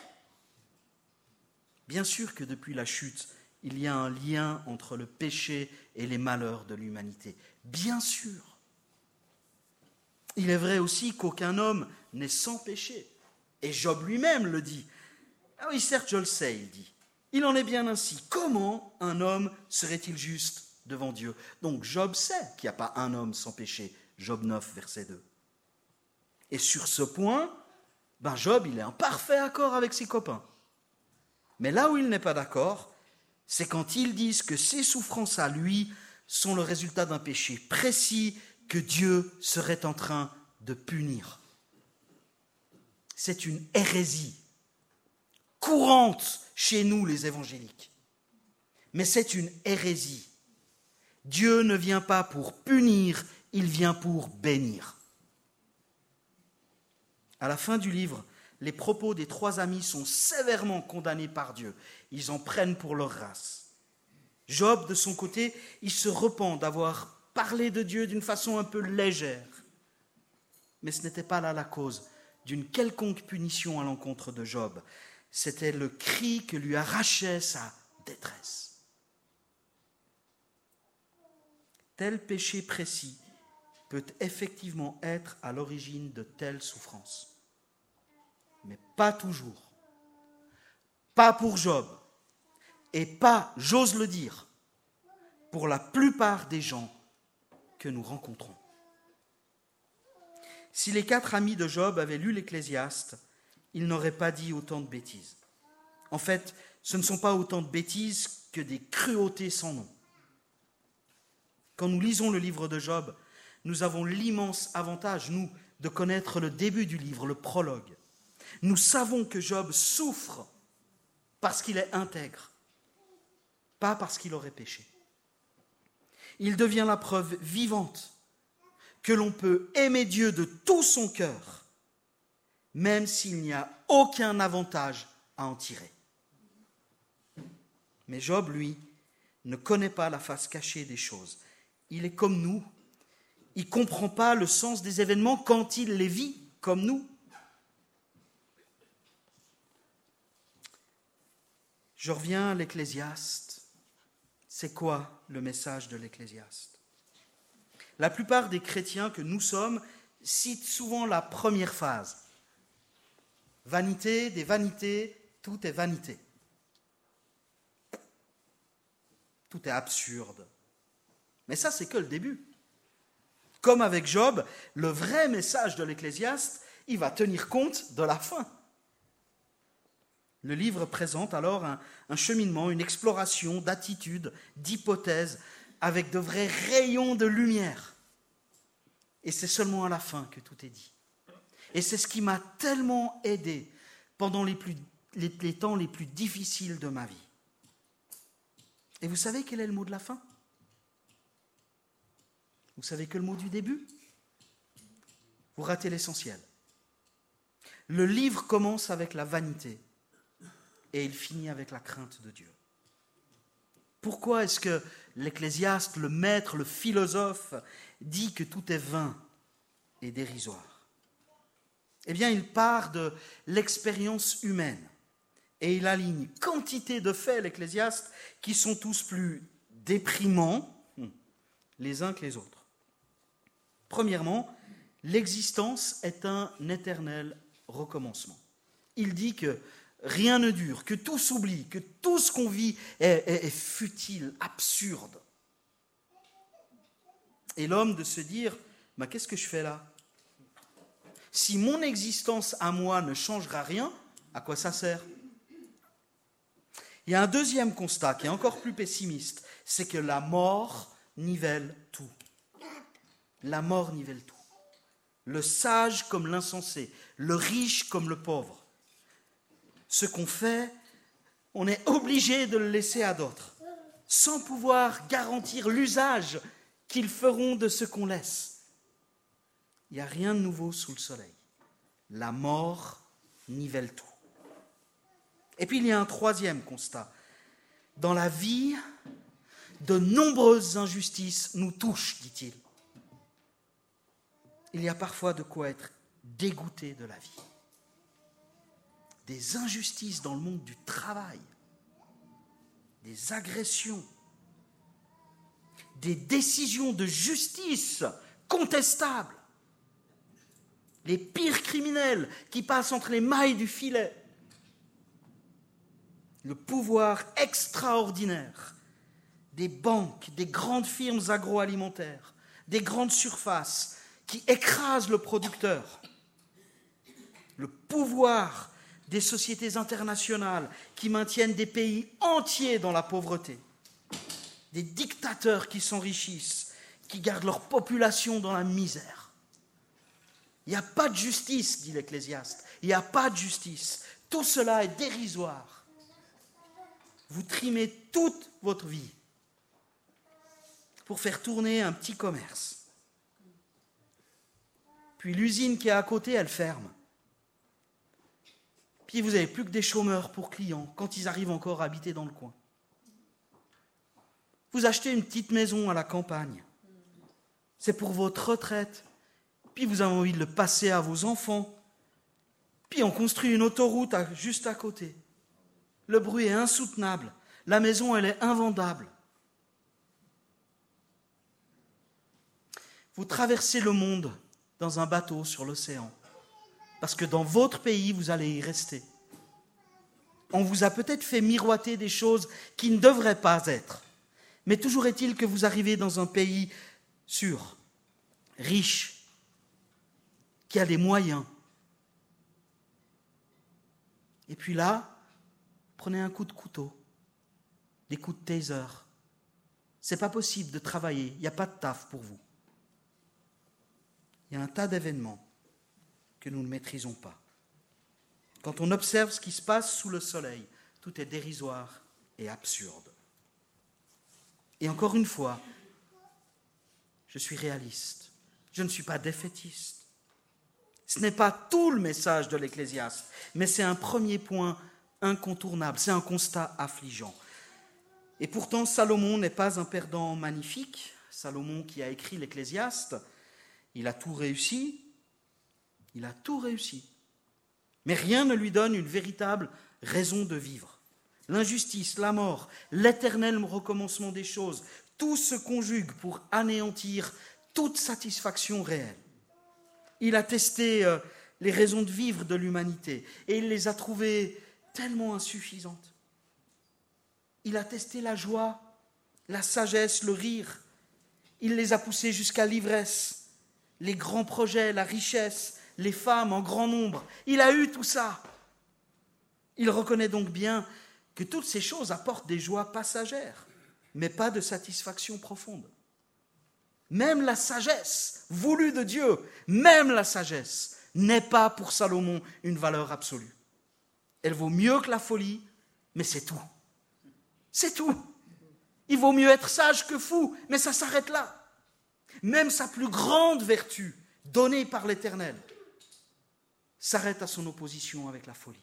Bien sûr que depuis la chute, il y a un lien entre le péché et les malheurs de l'humanité. Bien sûr. Il est vrai aussi qu'aucun homme n'est sans péché. Et Job lui-même le dit. Ah oui, certes, je le sais, il dit. Il en est bien ainsi. Comment un homme serait-il juste devant Dieu ? Donc Job sait qu'il n'y a pas un homme sans péché. Job neuf, verset deux. Et sur ce point, ben Job, il est en parfait accord avec ses copains. Mais là où il n'est pas d'accord, c'est quand ils disent que ses souffrances à lui sont le résultat d'un péché précis que Dieu serait en train de punir. C'est une hérésie courante chez nous, les évangéliques. Mais c'est une hérésie. Dieu ne vient pas pour punir, il vient pour bénir. À la fin du livre, les propos des trois amis sont sévèrement condamnés par Dieu. Ils en prennent pour leur race. Job, de son côté, il se repent d'avoir parlé de Dieu d'une façon un peu légère. Mais ce n'était pas là la cause d'une quelconque punition à l'encontre de Job. C'était le cri que lui arrachait sa détresse. Tel péché précis peut effectivement être à l'origine de telles souffrances. Mais pas toujours. Pas pour Job. Et pas, j'ose le dire, pour la plupart des gens que nous rencontrons. Si les quatre amis de Job avaient lu l'Ecclésiaste, ils n'auraient pas dit autant de bêtises. En fait, ce ne sont pas autant de bêtises que des cruautés sans nom. Quand nous lisons le livre de Job, nous avons l'immense avantage, nous, de connaître le début du livre, le prologue. Nous savons que Job souffre parce qu'il est intègre, pas parce qu'il aurait péché. Il devient la preuve vivante que l'on peut aimer Dieu de tout son cœur, même s'il n'y a aucun avantage à en tirer. Mais Job, lui, ne connaît pas la face cachée des choses. Il est comme nous. Il ne comprend pas le sens des événements quand il les vit comme nous. Je reviens à l'Ecclésiaste. C'est quoi le message de l'Ecclésiaste ? La plupart des chrétiens que nous sommes citent souvent la première phase. Vanité des vanités, tout est vanité. Tout est absurde. Mais ça, c'est que le début. Comme avec Job, le vrai message de l'Ecclésiaste, il va tenir compte de la fin. Le livre présente alors un, un cheminement, une exploration d'attitudes, d'hypothèses, avec de vrais rayons de lumière. Et c'est seulement à la fin que tout est dit. Et c'est ce qui m'a tellement aidé pendant les, plus, les, les temps les plus difficiles de ma vie. Et vous savez quel est le mot de la fin ? Vous savez que le mot du début ? Vous ratez l'essentiel. Le livre commence avec la vanité et il finit avec la crainte de Dieu. Pourquoi est-ce que l'Ecclésiaste, le maître, le philosophe, dit que tout est vain et dérisoire ? Eh bien, il part de l'expérience humaine et il aligne quantité de faits, l'Ecclésiaste, qui sont tous plus déprimants les uns que les autres. Premièrement, l'existence est un éternel recommencement. Il dit que rien ne dure, que tout s'oublie, que tout ce qu'on vit est, est, est futile, absurde. Et l'homme de se dire, bah, qu'est-ce que je fais là? Si mon existence à moi ne changera rien, à quoi ça sert? Il y a un deuxième constat qui est encore plus pessimiste, c'est que la mort nivelle tout. La mort nivelle tout. Le sage comme l'insensé, le riche comme le pauvre. Ce qu'on fait, on est obligé de le laisser à d'autres, sans pouvoir garantir l'usage qu'ils feront de ce qu'on laisse. Il n'y a rien de nouveau sous le soleil. La mort nivelle tout. Et puis il y a un troisième constat. Dans la vie, de nombreuses injustices nous touchent, dit-il. Il y a parfois de quoi être dégoûté de la vie. Des injustices dans le monde du travail, des agressions, des décisions de justice contestables, les pires criminels qui passent entre les mailles du filet, le pouvoir extraordinaire des banques, des grandes firmes agroalimentaires, des grandes surfaces qui écrasent le producteur, le pouvoir des sociétés internationales qui maintiennent des pays entiers dans la pauvreté, des dictateurs qui s'enrichissent, qui gardent leur population dans la misère. Il n'y a pas de justice, dit l'Ecclésiaste, il n'y a pas de justice. Tout cela est dérisoire. Vous trimez toute votre vie pour faire tourner un petit commerce. Puis l'usine qui est à côté, elle ferme. Puis vous n'avez plus que des chômeurs pour clients, quand ils arrivent encore à habiter dans le coin. Vous achetez une petite maison à la campagne. C'est pour votre retraite. Puis vous avez envie de le passer à vos enfants. Puis on construit une autoroute à, juste à côté. Le bruit est insoutenable. La maison, elle est invendable. Vous traversez le monde dans un bateau sur l'océan. Parce que dans votre pays, vous allez y rester. On vous a peut-être fait miroiter des choses qui ne devraient pas être. Mais toujours est-il que vous arrivez dans un pays sûr, riche, qui a les moyens. Et puis là, prenez un coup de couteau, des coups de taser. C'est pas possible de travailler, il n'y a pas de taf pour vous. Il y a un tas d'événements que nous ne maîtrisons pas. Quand on observe ce qui se passe sous le soleil, tout est dérisoire et absurde. Et encore une fois, je suis réaliste, je ne suis pas défaitiste. Ce n'est pas tout le message de l'Ecclésiaste, mais c'est un premier point incontournable, c'est un constat affligeant. Et pourtant, Salomon n'est pas un perdant magnifique. Salomon qui a écrit l'Ecclésiaste, il a tout réussi, il a tout réussi. Mais rien ne lui donne une véritable raison de vivre. L'injustice, la mort, l'éternel recommencement des choses, tout se conjugue pour anéantir toute satisfaction réelle. Il a testé euh, les raisons de vivre de l'humanité et il les a trouvées tellement insuffisantes. Il a testé la joie, la sagesse, le rire. Il les a poussées jusqu'à l'ivresse, les grands projets, la richesse, les femmes en grand nombre. Il a eu tout ça. Il reconnaît donc bien que toutes ces choses apportent des joies passagères, mais pas de satisfaction profonde. Même la sagesse voulue de Dieu, même la sagesse, n'est pas pour Salomon une valeur absolue. Elle vaut mieux que la folie, mais c'est tout. C'est tout. Il vaut mieux être sage que fou, mais ça s'arrête là. Même sa plus grande vertu, donnée par l'Éternel, s'arrête à son opposition avec la folie.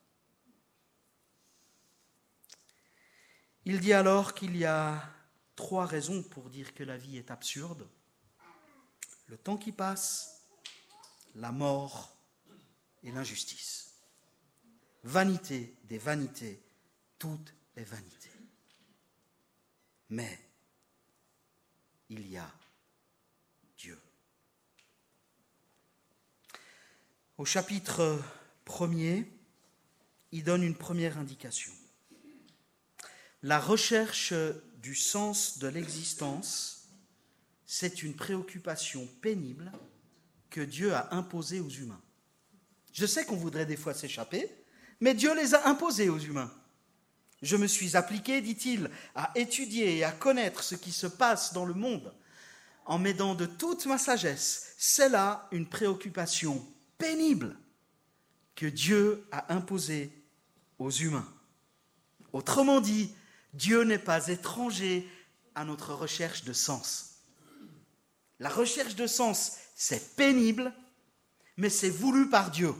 Il dit alors qu'il y a trois raisons pour dire que la vie est absurde. Le temps qui passe, la mort et l'injustice. Vanité des vanités, toute est vanité. Mais il y a Dieu. Au chapitre premier, il donne une première indication. La recherche du sens de l'existence, c'est une préoccupation pénible que Dieu a imposée aux humains. Je sais qu'on voudrait des fois s'échapper, mais Dieu les a imposées aux humains. Je me suis appliqué, dit-il, à étudier et à connaître ce qui se passe dans le monde en m'aidant de toute ma sagesse. C'est là une préoccupation pénible que Dieu a imposée aux humains. Autrement dit, Dieu n'est pas étranger à notre recherche de sens. La recherche de sens, c'est pénible, mais c'est voulu par Dieu.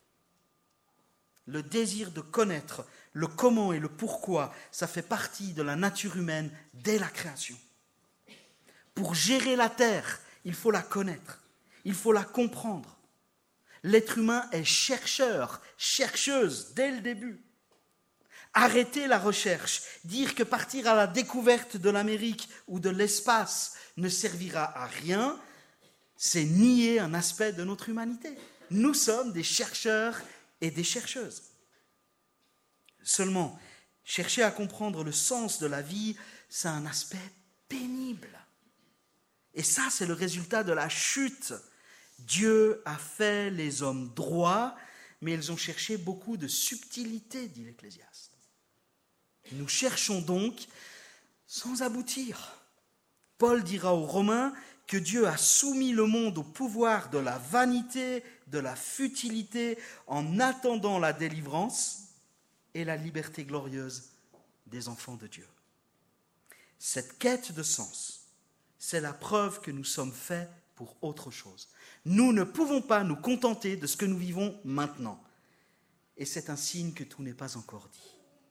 Le désir de connaître le comment et le pourquoi, ça fait partie de la nature humaine dès la création. Pour gérer la terre, il faut la connaître, il faut la comprendre. L'être humain est chercheur, chercheuse dès le début. Arrêter la recherche, dire que partir à la découverte de l'Amérique ou de l'espace ne servira à rien, c'est nier un aspect de notre humanité. Nous sommes des chercheurs et des chercheuses. Seulement, chercher à comprendre le sens de la vie, c'est un aspect pénible. Et ça, c'est le résultat de la chute. Dieu a fait les hommes droits, mais ils ont cherché beaucoup de subtilité, dit l'Ecclésiaste. Nous cherchons donc sans aboutir. Paul dira aux Romains que Dieu a soumis le monde au pouvoir de la vanité, de la futilité, en attendant la délivrance et la liberté glorieuse des enfants de Dieu. Cette quête de sens, c'est la preuve que nous sommes faits pour autre chose. Nous ne pouvons pas nous contenter de ce que nous vivons maintenant. Et c'est un signe que tout n'est pas encore dit.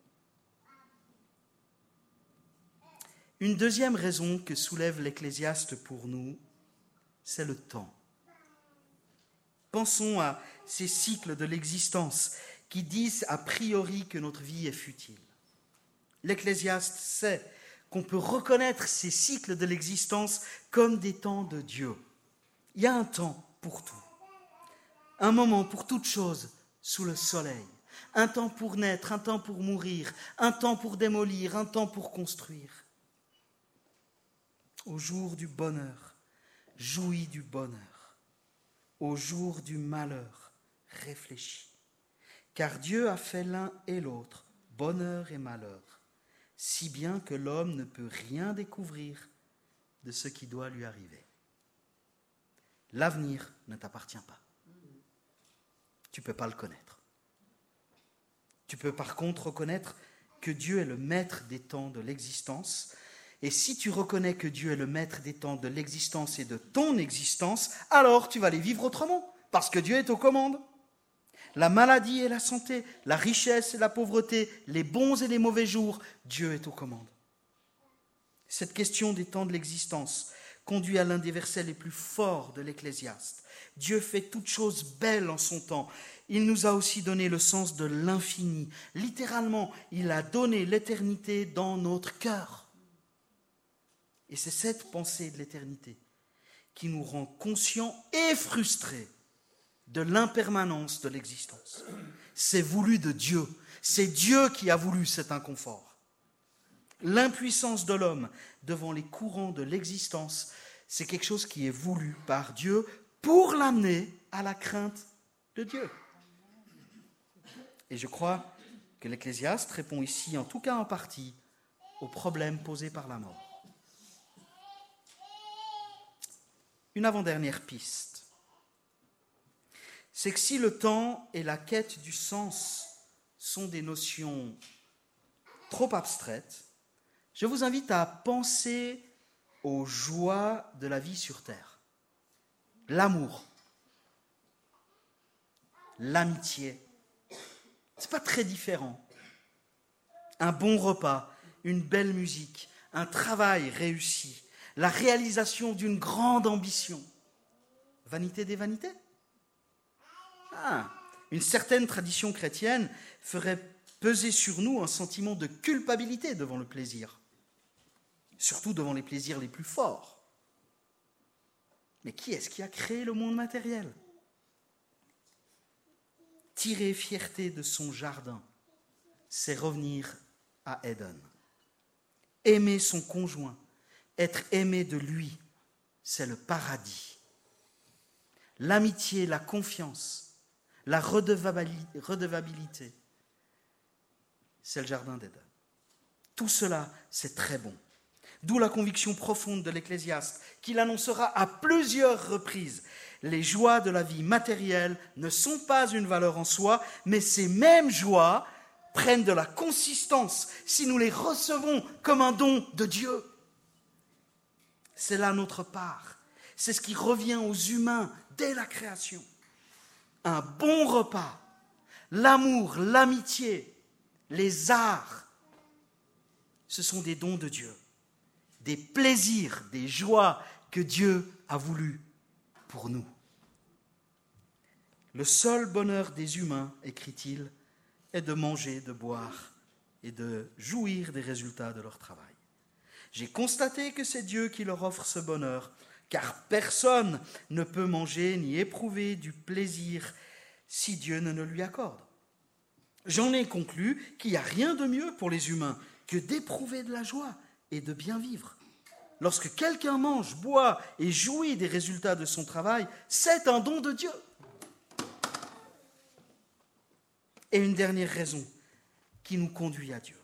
Une deuxième raison que soulève l'Ecclésiaste pour nous, c'est le temps. Pensons à ces cycles de l'existence qui disent a priori que notre vie est futile. L'Ecclésiaste sait qu'on peut reconnaître ces cycles de l'existence comme des temps de Dieu. Il y a un temps pour tout, un moment pour toute chose sous le soleil, un temps pour naître, un temps pour mourir, un temps pour démolir, un temps pour construire. Au jour du bonheur, jouis du bonheur. Au jour du malheur, réfléchis. Car Dieu a fait l'un et l'autre, bonheur et malheur, si bien que l'homme ne peut rien découvrir de ce qui doit lui arriver. L'avenir ne t'appartient pas. Tu ne peux pas le connaître. Tu peux par contre reconnaître que Dieu est le maître des temps de l'existence. Et si tu reconnais que Dieu est le maître des temps de l'existence et de ton existence, alors tu vas les vivre autrement, parce que Dieu est aux commandes. La maladie et la santé, la richesse et la pauvreté, les bons et les mauvais jours, Dieu est aux commandes. Cette question des temps de l'existence conduit à l'un des versets les plus forts de l'Ecclésiaste. Dieu fait toutes choses belles en son temps. Il nous a aussi donné le sens de l'infini. Littéralement, il a donné l'éternité dans notre cœur. Et c'est cette pensée de l'éternité qui nous rend conscients et frustrés de l'impermanence de l'existence. C'est voulu de Dieu. C'est Dieu qui a voulu cet inconfort. L'impuissance de l'homme devant les courants de l'existence, c'est quelque chose qui est voulu par Dieu pour l'amener à la crainte de Dieu. Et je crois que l'Ecclésiaste répond ici, en tout cas en partie, au problème posé par la mort. Une avant-dernière piste, c'est que si le temps et la quête du sens sont des notions trop abstraites, je vous invite à penser aux joies de la vie sur terre. L'amour, l'amitié, c'est pas très différent. Un bon repas, une belle musique, un travail réussi, la réalisation d'une grande ambition. Vanité des vanités ? Ah, une certaine tradition chrétienne ferait peser sur nous un sentiment de culpabilité devant le plaisir, surtout devant les plaisirs les plus forts. Mais qui est-ce qui a créé le monde matériel ? Tirer fierté de son jardin, c'est revenir à Éden. Aimer son conjoint, être aimé de lui, c'est le paradis. L'amitié, la confiance, la redevabilité, c'est le jardin d'Éden. Tout cela, c'est très bon. D'où la conviction profonde de l'Ecclésiaste, qu'il annoncera à plusieurs reprises. Les joies de la vie matérielle ne sont pas une valeur en soi, mais ces mêmes joies prennent de la consistance si nous les recevons comme un don de Dieu. C'est là notre part. C'est ce qui revient aux humains dès la création. Un bon repas, l'amour, l'amitié, les arts, ce sont des dons de Dieu. Des plaisirs, des joies que Dieu a voulu pour nous. Le seul bonheur des humains, écrit-il, est de manger, de boire et de jouir des résultats de leur travail. J'ai constaté que c'est Dieu qui leur offre ce bonheur, car personne ne peut manger ni éprouver du plaisir si Dieu ne le lui accorde. J'en ai conclu qu'il n'y a rien de mieux pour les humains que d'éprouver de la joie et de bien vivre. Lorsque quelqu'un mange, boit et jouit des résultats de son travail, c'est un don de Dieu. Et une dernière raison qui nous conduit à Dieu,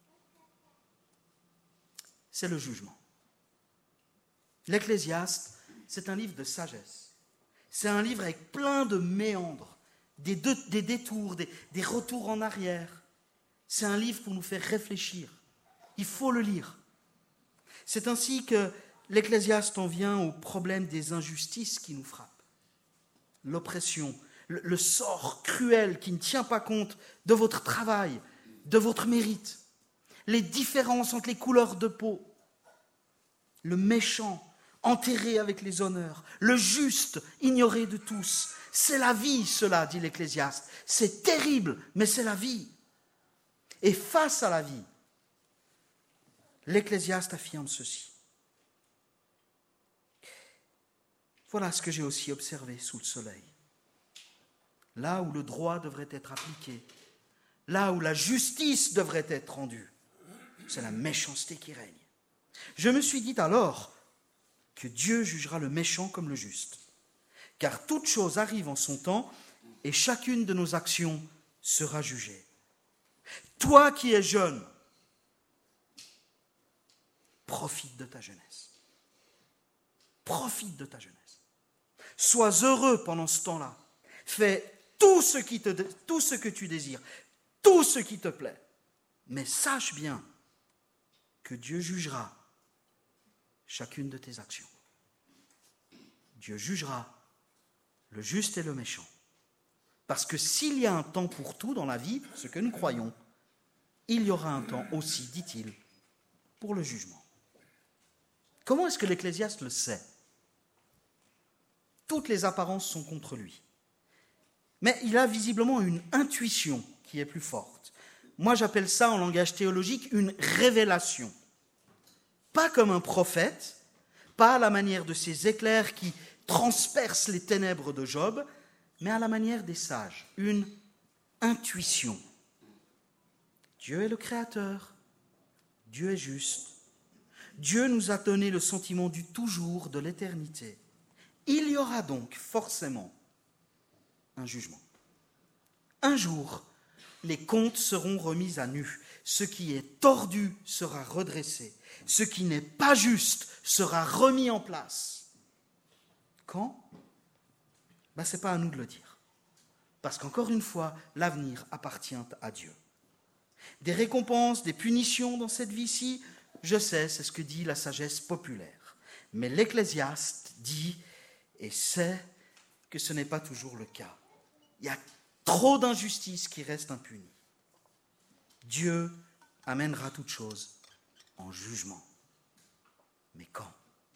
c'est le jugement. L'Ecclésiaste, c'est un livre de sagesse. C'est un livre avec plein de méandres, des, de, des détours, des, des retours en arrière. C'est un livre pour nous faire réfléchir. Il faut le lire. C'est ainsi que l'Ecclésiaste en vient au problème des injustices qui nous frappent. L'oppression, le, le sort cruel qui ne tient pas compte de votre travail, de votre mérite, les différences entre les couleurs de peau, le méchant enterré avec les honneurs, le juste ignoré de tous. C'est la vie, cela, dit l'Ecclésiaste. C'est terrible, mais c'est la vie. Et face à la vie, l'Ecclésiaste affirme ceci. Voilà ce que j'ai aussi observé sous le soleil. Là où le droit devrait être appliqué, là où la justice devrait être rendue, c'est la méchanceté qui règne. Je me suis dit alors que Dieu jugera le méchant comme le juste, car toute chose arrive en son temps et chacune de nos actions sera jugée. Toi qui es jeune, profite de ta jeunesse. Profite de ta jeunesse. Sois heureux pendant ce temps-là. Fais tout ce, qui te, tout ce que tu désires, tout ce qui te plaît. Mais sache bien que Dieu jugera chacune de tes actions. Dieu jugera le juste et le méchant. Parce que s'il y a un temps pour tout dans la vie, ce que nous croyons, il y aura un temps aussi, dit-il, pour le jugement. Comment est-ce que l'Ecclésiaste le sait ? Toutes les apparences sont contre lui. Mais il a visiblement une intuition qui est plus forte. Moi, j'appelle ça en langage théologique une révélation. Pas comme un prophète, pas à la manière de ces éclairs qui transpercent les ténèbres de Job, mais à la manière des sages, une intuition. Dieu est le Créateur, Dieu est juste, Dieu nous a donné le sentiment du toujours, de l'éternité. Il y aura donc forcément un jugement. Un jour, les comptes seront remis à nu. Ce qui est tordu sera redressé. Ce qui n'est pas juste sera remis en place. Quand ? Ben, ce n'est pas à nous de le dire. Parce qu'encore une fois, l'avenir appartient à Dieu. Des récompenses, des punitions dans cette vie-ci, je sais, c'est ce que dit la sagesse populaire. Mais l'Ecclésiaste dit et sait que ce n'est pas toujours le cas. Il y a trop d'injustices qui restent impunies. Dieu amènera toute chose en jugement. Mais quand ?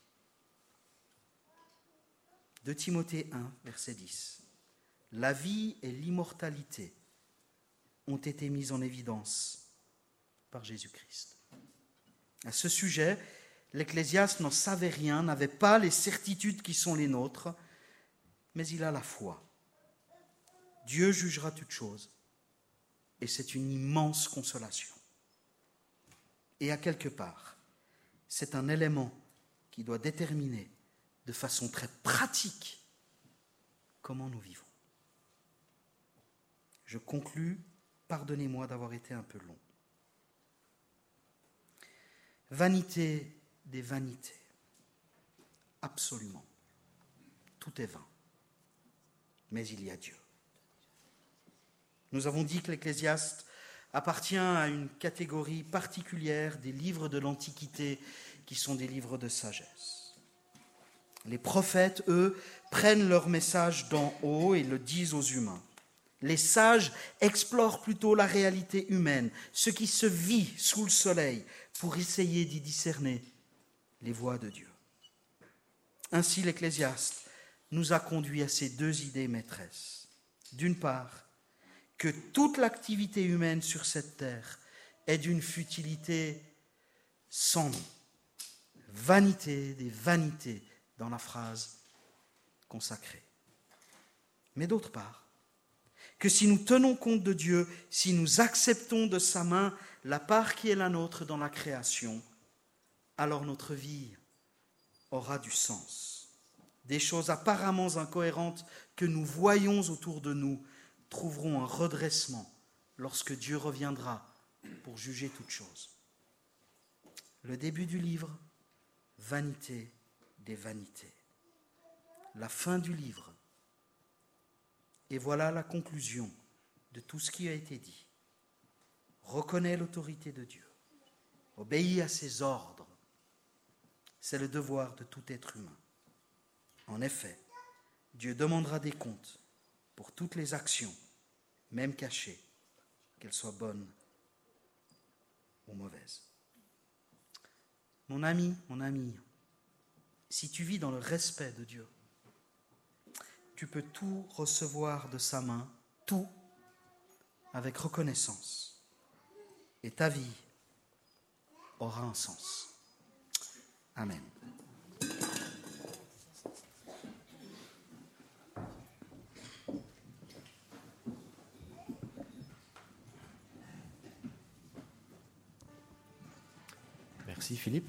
deux Timothée un, verset dix. La vie et l'immortalité ont été mises en évidence par Jésus-Christ. À ce sujet, l'Ecclésiaste n'en savait rien, n'avait pas les certitudes qui sont les nôtres, mais il a la foi. Dieu jugera toutes choses. et c'est une immense consolation. Et à quelque part, c'est un élément qui doit déterminer de façon très pratique comment nous vivons. Je conclus, pardonnez-moi d'avoir été un peu long. Vanité des vanités. Absolument. Tout est vain. Mais il y a Dieu. Nous avons dit que l'Ecclésiaste appartient à une catégorie particulière des livres de l'Antiquité qui sont des livres de sagesse. Les prophètes, eux, prennent leur message d'en haut et le disent aux humains. Les sages explorent plutôt la réalité humaine, ce qui se vit sous le soleil, pour essayer d'y discerner les voies de Dieu. Ainsi, l'Ecclésiaste nous a conduit à ces deux idées maîtresses. D'une part, que toute l'activité humaine sur cette terre est d'une futilité sans nom. Vanité des vanités dans la phrase consacrée. Mais d'autre part, que si nous tenons compte de Dieu, si nous acceptons de sa main la part qui est la nôtre dans la création, alors notre vie aura du sens. Des choses apparemment incohérentes que nous voyons autour de nous trouveront un redressement lorsque Dieu reviendra pour juger toutes choses. Le début du livre, vanité des vanités. La fin du livre. Et voilà la conclusion de tout ce qui a été dit. Reconnais l'autorité de Dieu. Obéis à ses ordres. C'est le devoir de tout être humain. En effet, Dieu demandera des comptes pour toutes les actions, même cachées, qu'elles soient bonnes ou mauvaises. Mon ami, mon ami, si tu vis dans le respect de Dieu, tu peux tout recevoir de sa main, tout, avec reconnaissance. Et ta vie aura un sens. Amen. Merci Philippe.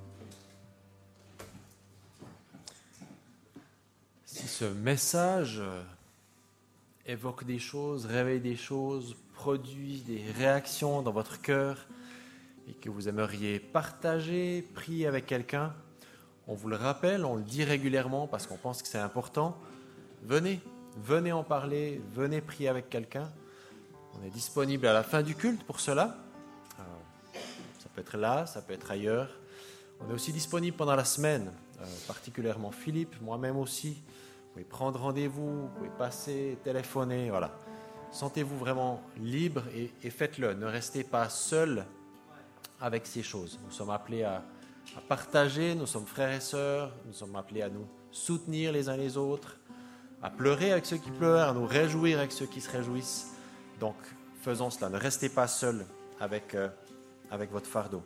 Si ce message évoque des choses, réveille des choses, produit des réactions dans votre cœur et que vous aimeriez partager, prier avec quelqu'un, on vous le rappelle, on le dit régulièrement parce qu'on pense que c'est important. Venez, venez en parler, venez prier avec quelqu'un. On est disponible à la fin du culte pour cela. Ça peut être là, ça peut être ailleurs. On est aussi disponible pendant la semaine, euh, particulièrement Philippe, moi-même aussi. Vous pouvez prendre rendez-vous, vous pouvez passer, téléphoner, voilà. Sentez-vous vraiment libre et, et faites-le. Ne restez pas seul avec ces choses. Nous sommes appelés à, à partager, nous sommes frères et sœurs, nous sommes appelés à nous soutenir les uns les autres, à pleurer avec ceux qui pleurent, à nous réjouir avec ceux qui se réjouissent. Donc, faisons cela. Ne restez pas seul avec, euh, avec votre fardeau.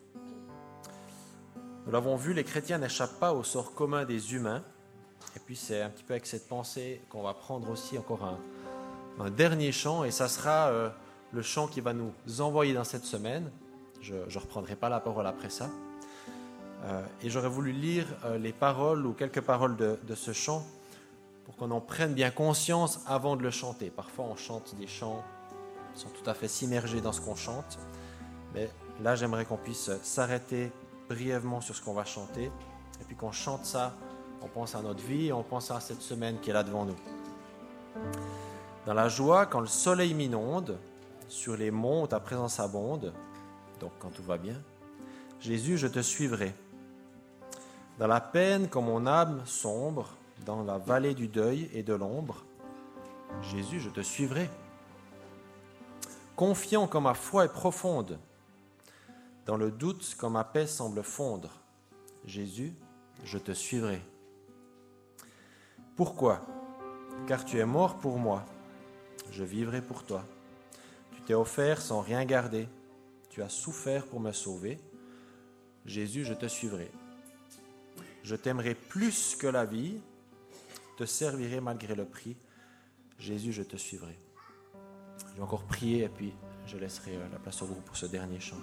Nous l'avons vu, les chrétiens n'échappent pas au sort commun des humains. Et puis c'est un petit peu avec cette pensée qu'on va prendre aussi encore un, un dernier chant. Et ça sera euh, le chant qui va nous envoyer dans cette semaine. Je ne reprendrai pas la parole après ça. Euh, et j'aurais voulu lire euh, les paroles ou quelques paroles de, de ce chant pour qu'on en prenne bien conscience avant de le chanter. Parfois on chante des chants sans tout à fait s'immerger dans ce qu'on chante. Mais là j'aimerais qu'on puisse s'arrêter brièvement sur ce qu'on va chanter. Et puis qu'on chante ça, on pense à notre vie et on pense à cette semaine qui est là devant nous. Dans la joie, quand le soleil m'inonde, sur les monts où ta présence abonde, donc quand tout va bien, Jésus, je te suivrai. Dans la peine, quand mon âme sombre, dans la vallée du deuil et de l'ombre, Jésus, je te suivrai. Confiant quand ma foi est profonde, dans le doute quand ma paix semble fondre, Jésus, je te suivrai. Pourquoi ? Car tu es mort pour moi, je vivrai pour toi. Tu t'es offert sans rien garder, tu as souffert pour me sauver. Jésus, je te suivrai. Je t'aimerai plus que la vie, te servirai malgré le prix. Jésus, je te suivrai. Je vais encore prier et puis je laisserai la place au groupe pour ce dernier chant.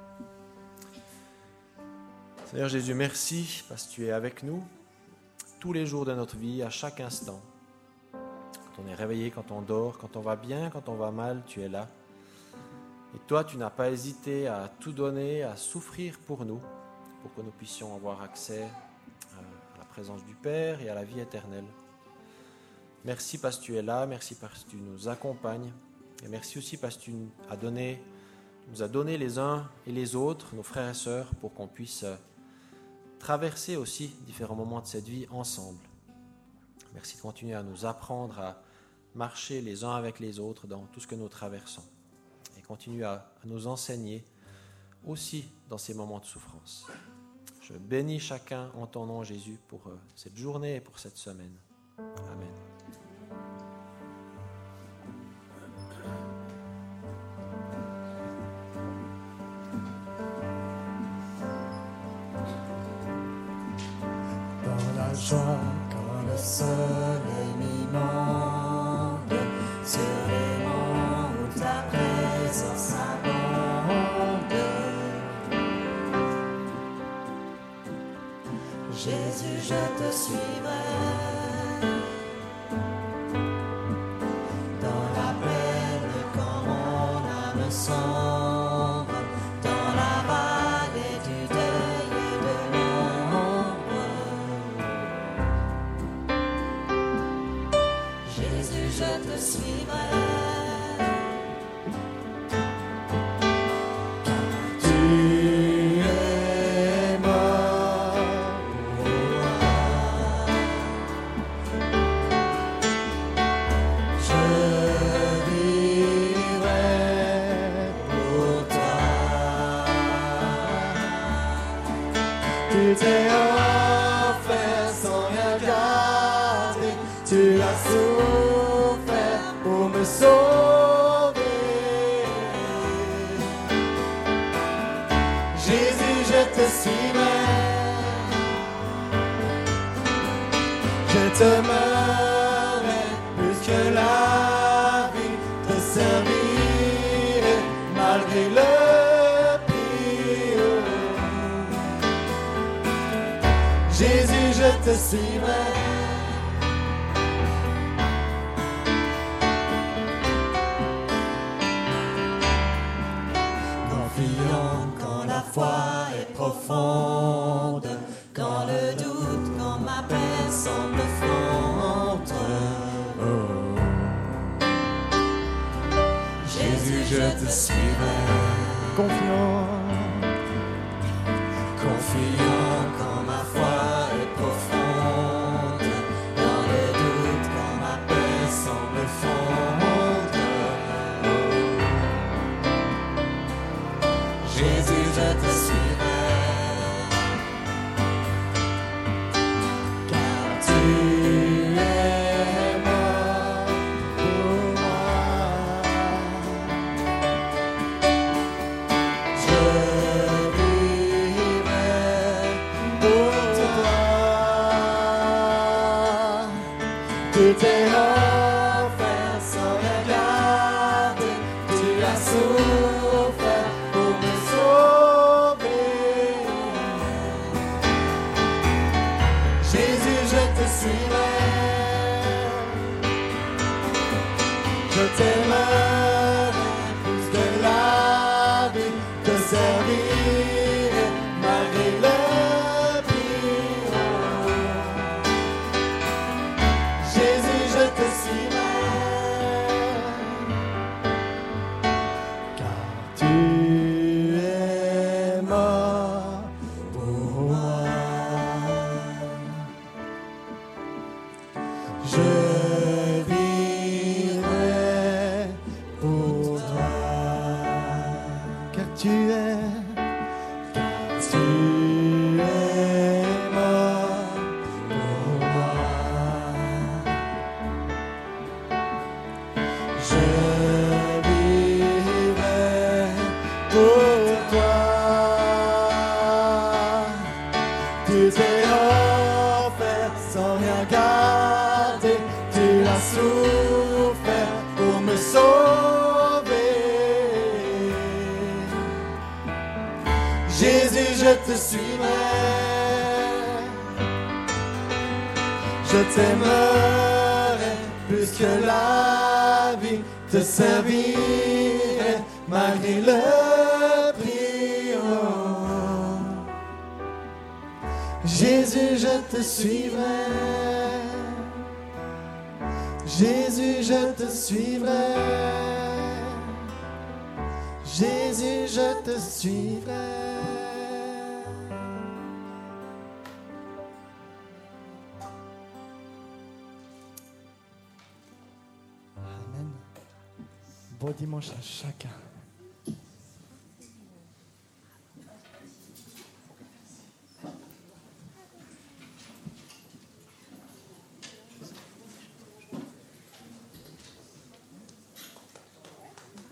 Seigneur Jésus, merci parce que tu es avec nous tous les jours de notre vie, à chaque instant. Quand on est réveillé, quand on dort, quand on va bien, quand on va mal, tu es là. Et toi, tu n'as pas hésité à tout donner, à souffrir pour nous, pour que nous puissions avoir accès à la présence du Père et à la vie éternelle. Merci parce que tu es là, merci parce que tu nous accompagnes. Et merci aussi parce que tu as donné, tu nous as donné les uns et les autres, nos frères et sœurs, pour qu'on puisse traverser aussi différents moments de cette vie ensemble. Merci de continuer à nous apprendre à marcher les uns avec les autres dans tout ce que nous traversons. Et continue à, à nous enseigner aussi dans ces moments de souffrance. Je bénis chacun en ton nom, Jésus, pour euh, cette journée et pour cette semaine. Amen. Dans la joie, quand le soleil m'inonde, sur les monts où ta présence abonde, Jésus, je te suivrai. Dans la peine, quand mon âme sombre, dans la vallée du deuil et de l'ombre, Jésus, je te suivrai. Tu es mort pour moi. Je vivrai pour toi. Tu t'es offert sans rien garder. Tu as souffert pour me sauver. Jésus, je te suivrai. Je t'aimerai plus que la vie, te servirai malgré le pire. Jésus, je te suivrai. Confiant quand la foi est profonde, quand le doute, quand ma paix semble fondre. Oh. Jésus, je te suivrai. Confiant, confiant quand ma foi est profonde, dans le doute, quand ma paix semble fondre. Oh. Jésus, je te suivrai. Car tu es mort pour moi. Je vivrai pour toi. Tu t'es offert sans rien garder. Tu as souffert pour me sauver. Jésus, je te suivrai. Je t'aimerai plus que la vie, te servirai malgré le pire. Jésus, je te suivrai. Car tu es mort pour moi. Je vivrai pour toi. Car tu es, car tu es mort pour moi. Je vivrai pour toi. Tu t'es offert sans rien garder. Tu as souffert pour me sauver. je te suivrai. Je t'aimerai plus que la vie, te servirai malgré le prix. Oh. Jésus, je te suivrai. Jésus, je te suivrai. Jésus, je te suivrai. Amen. Bon dimanche à chacun.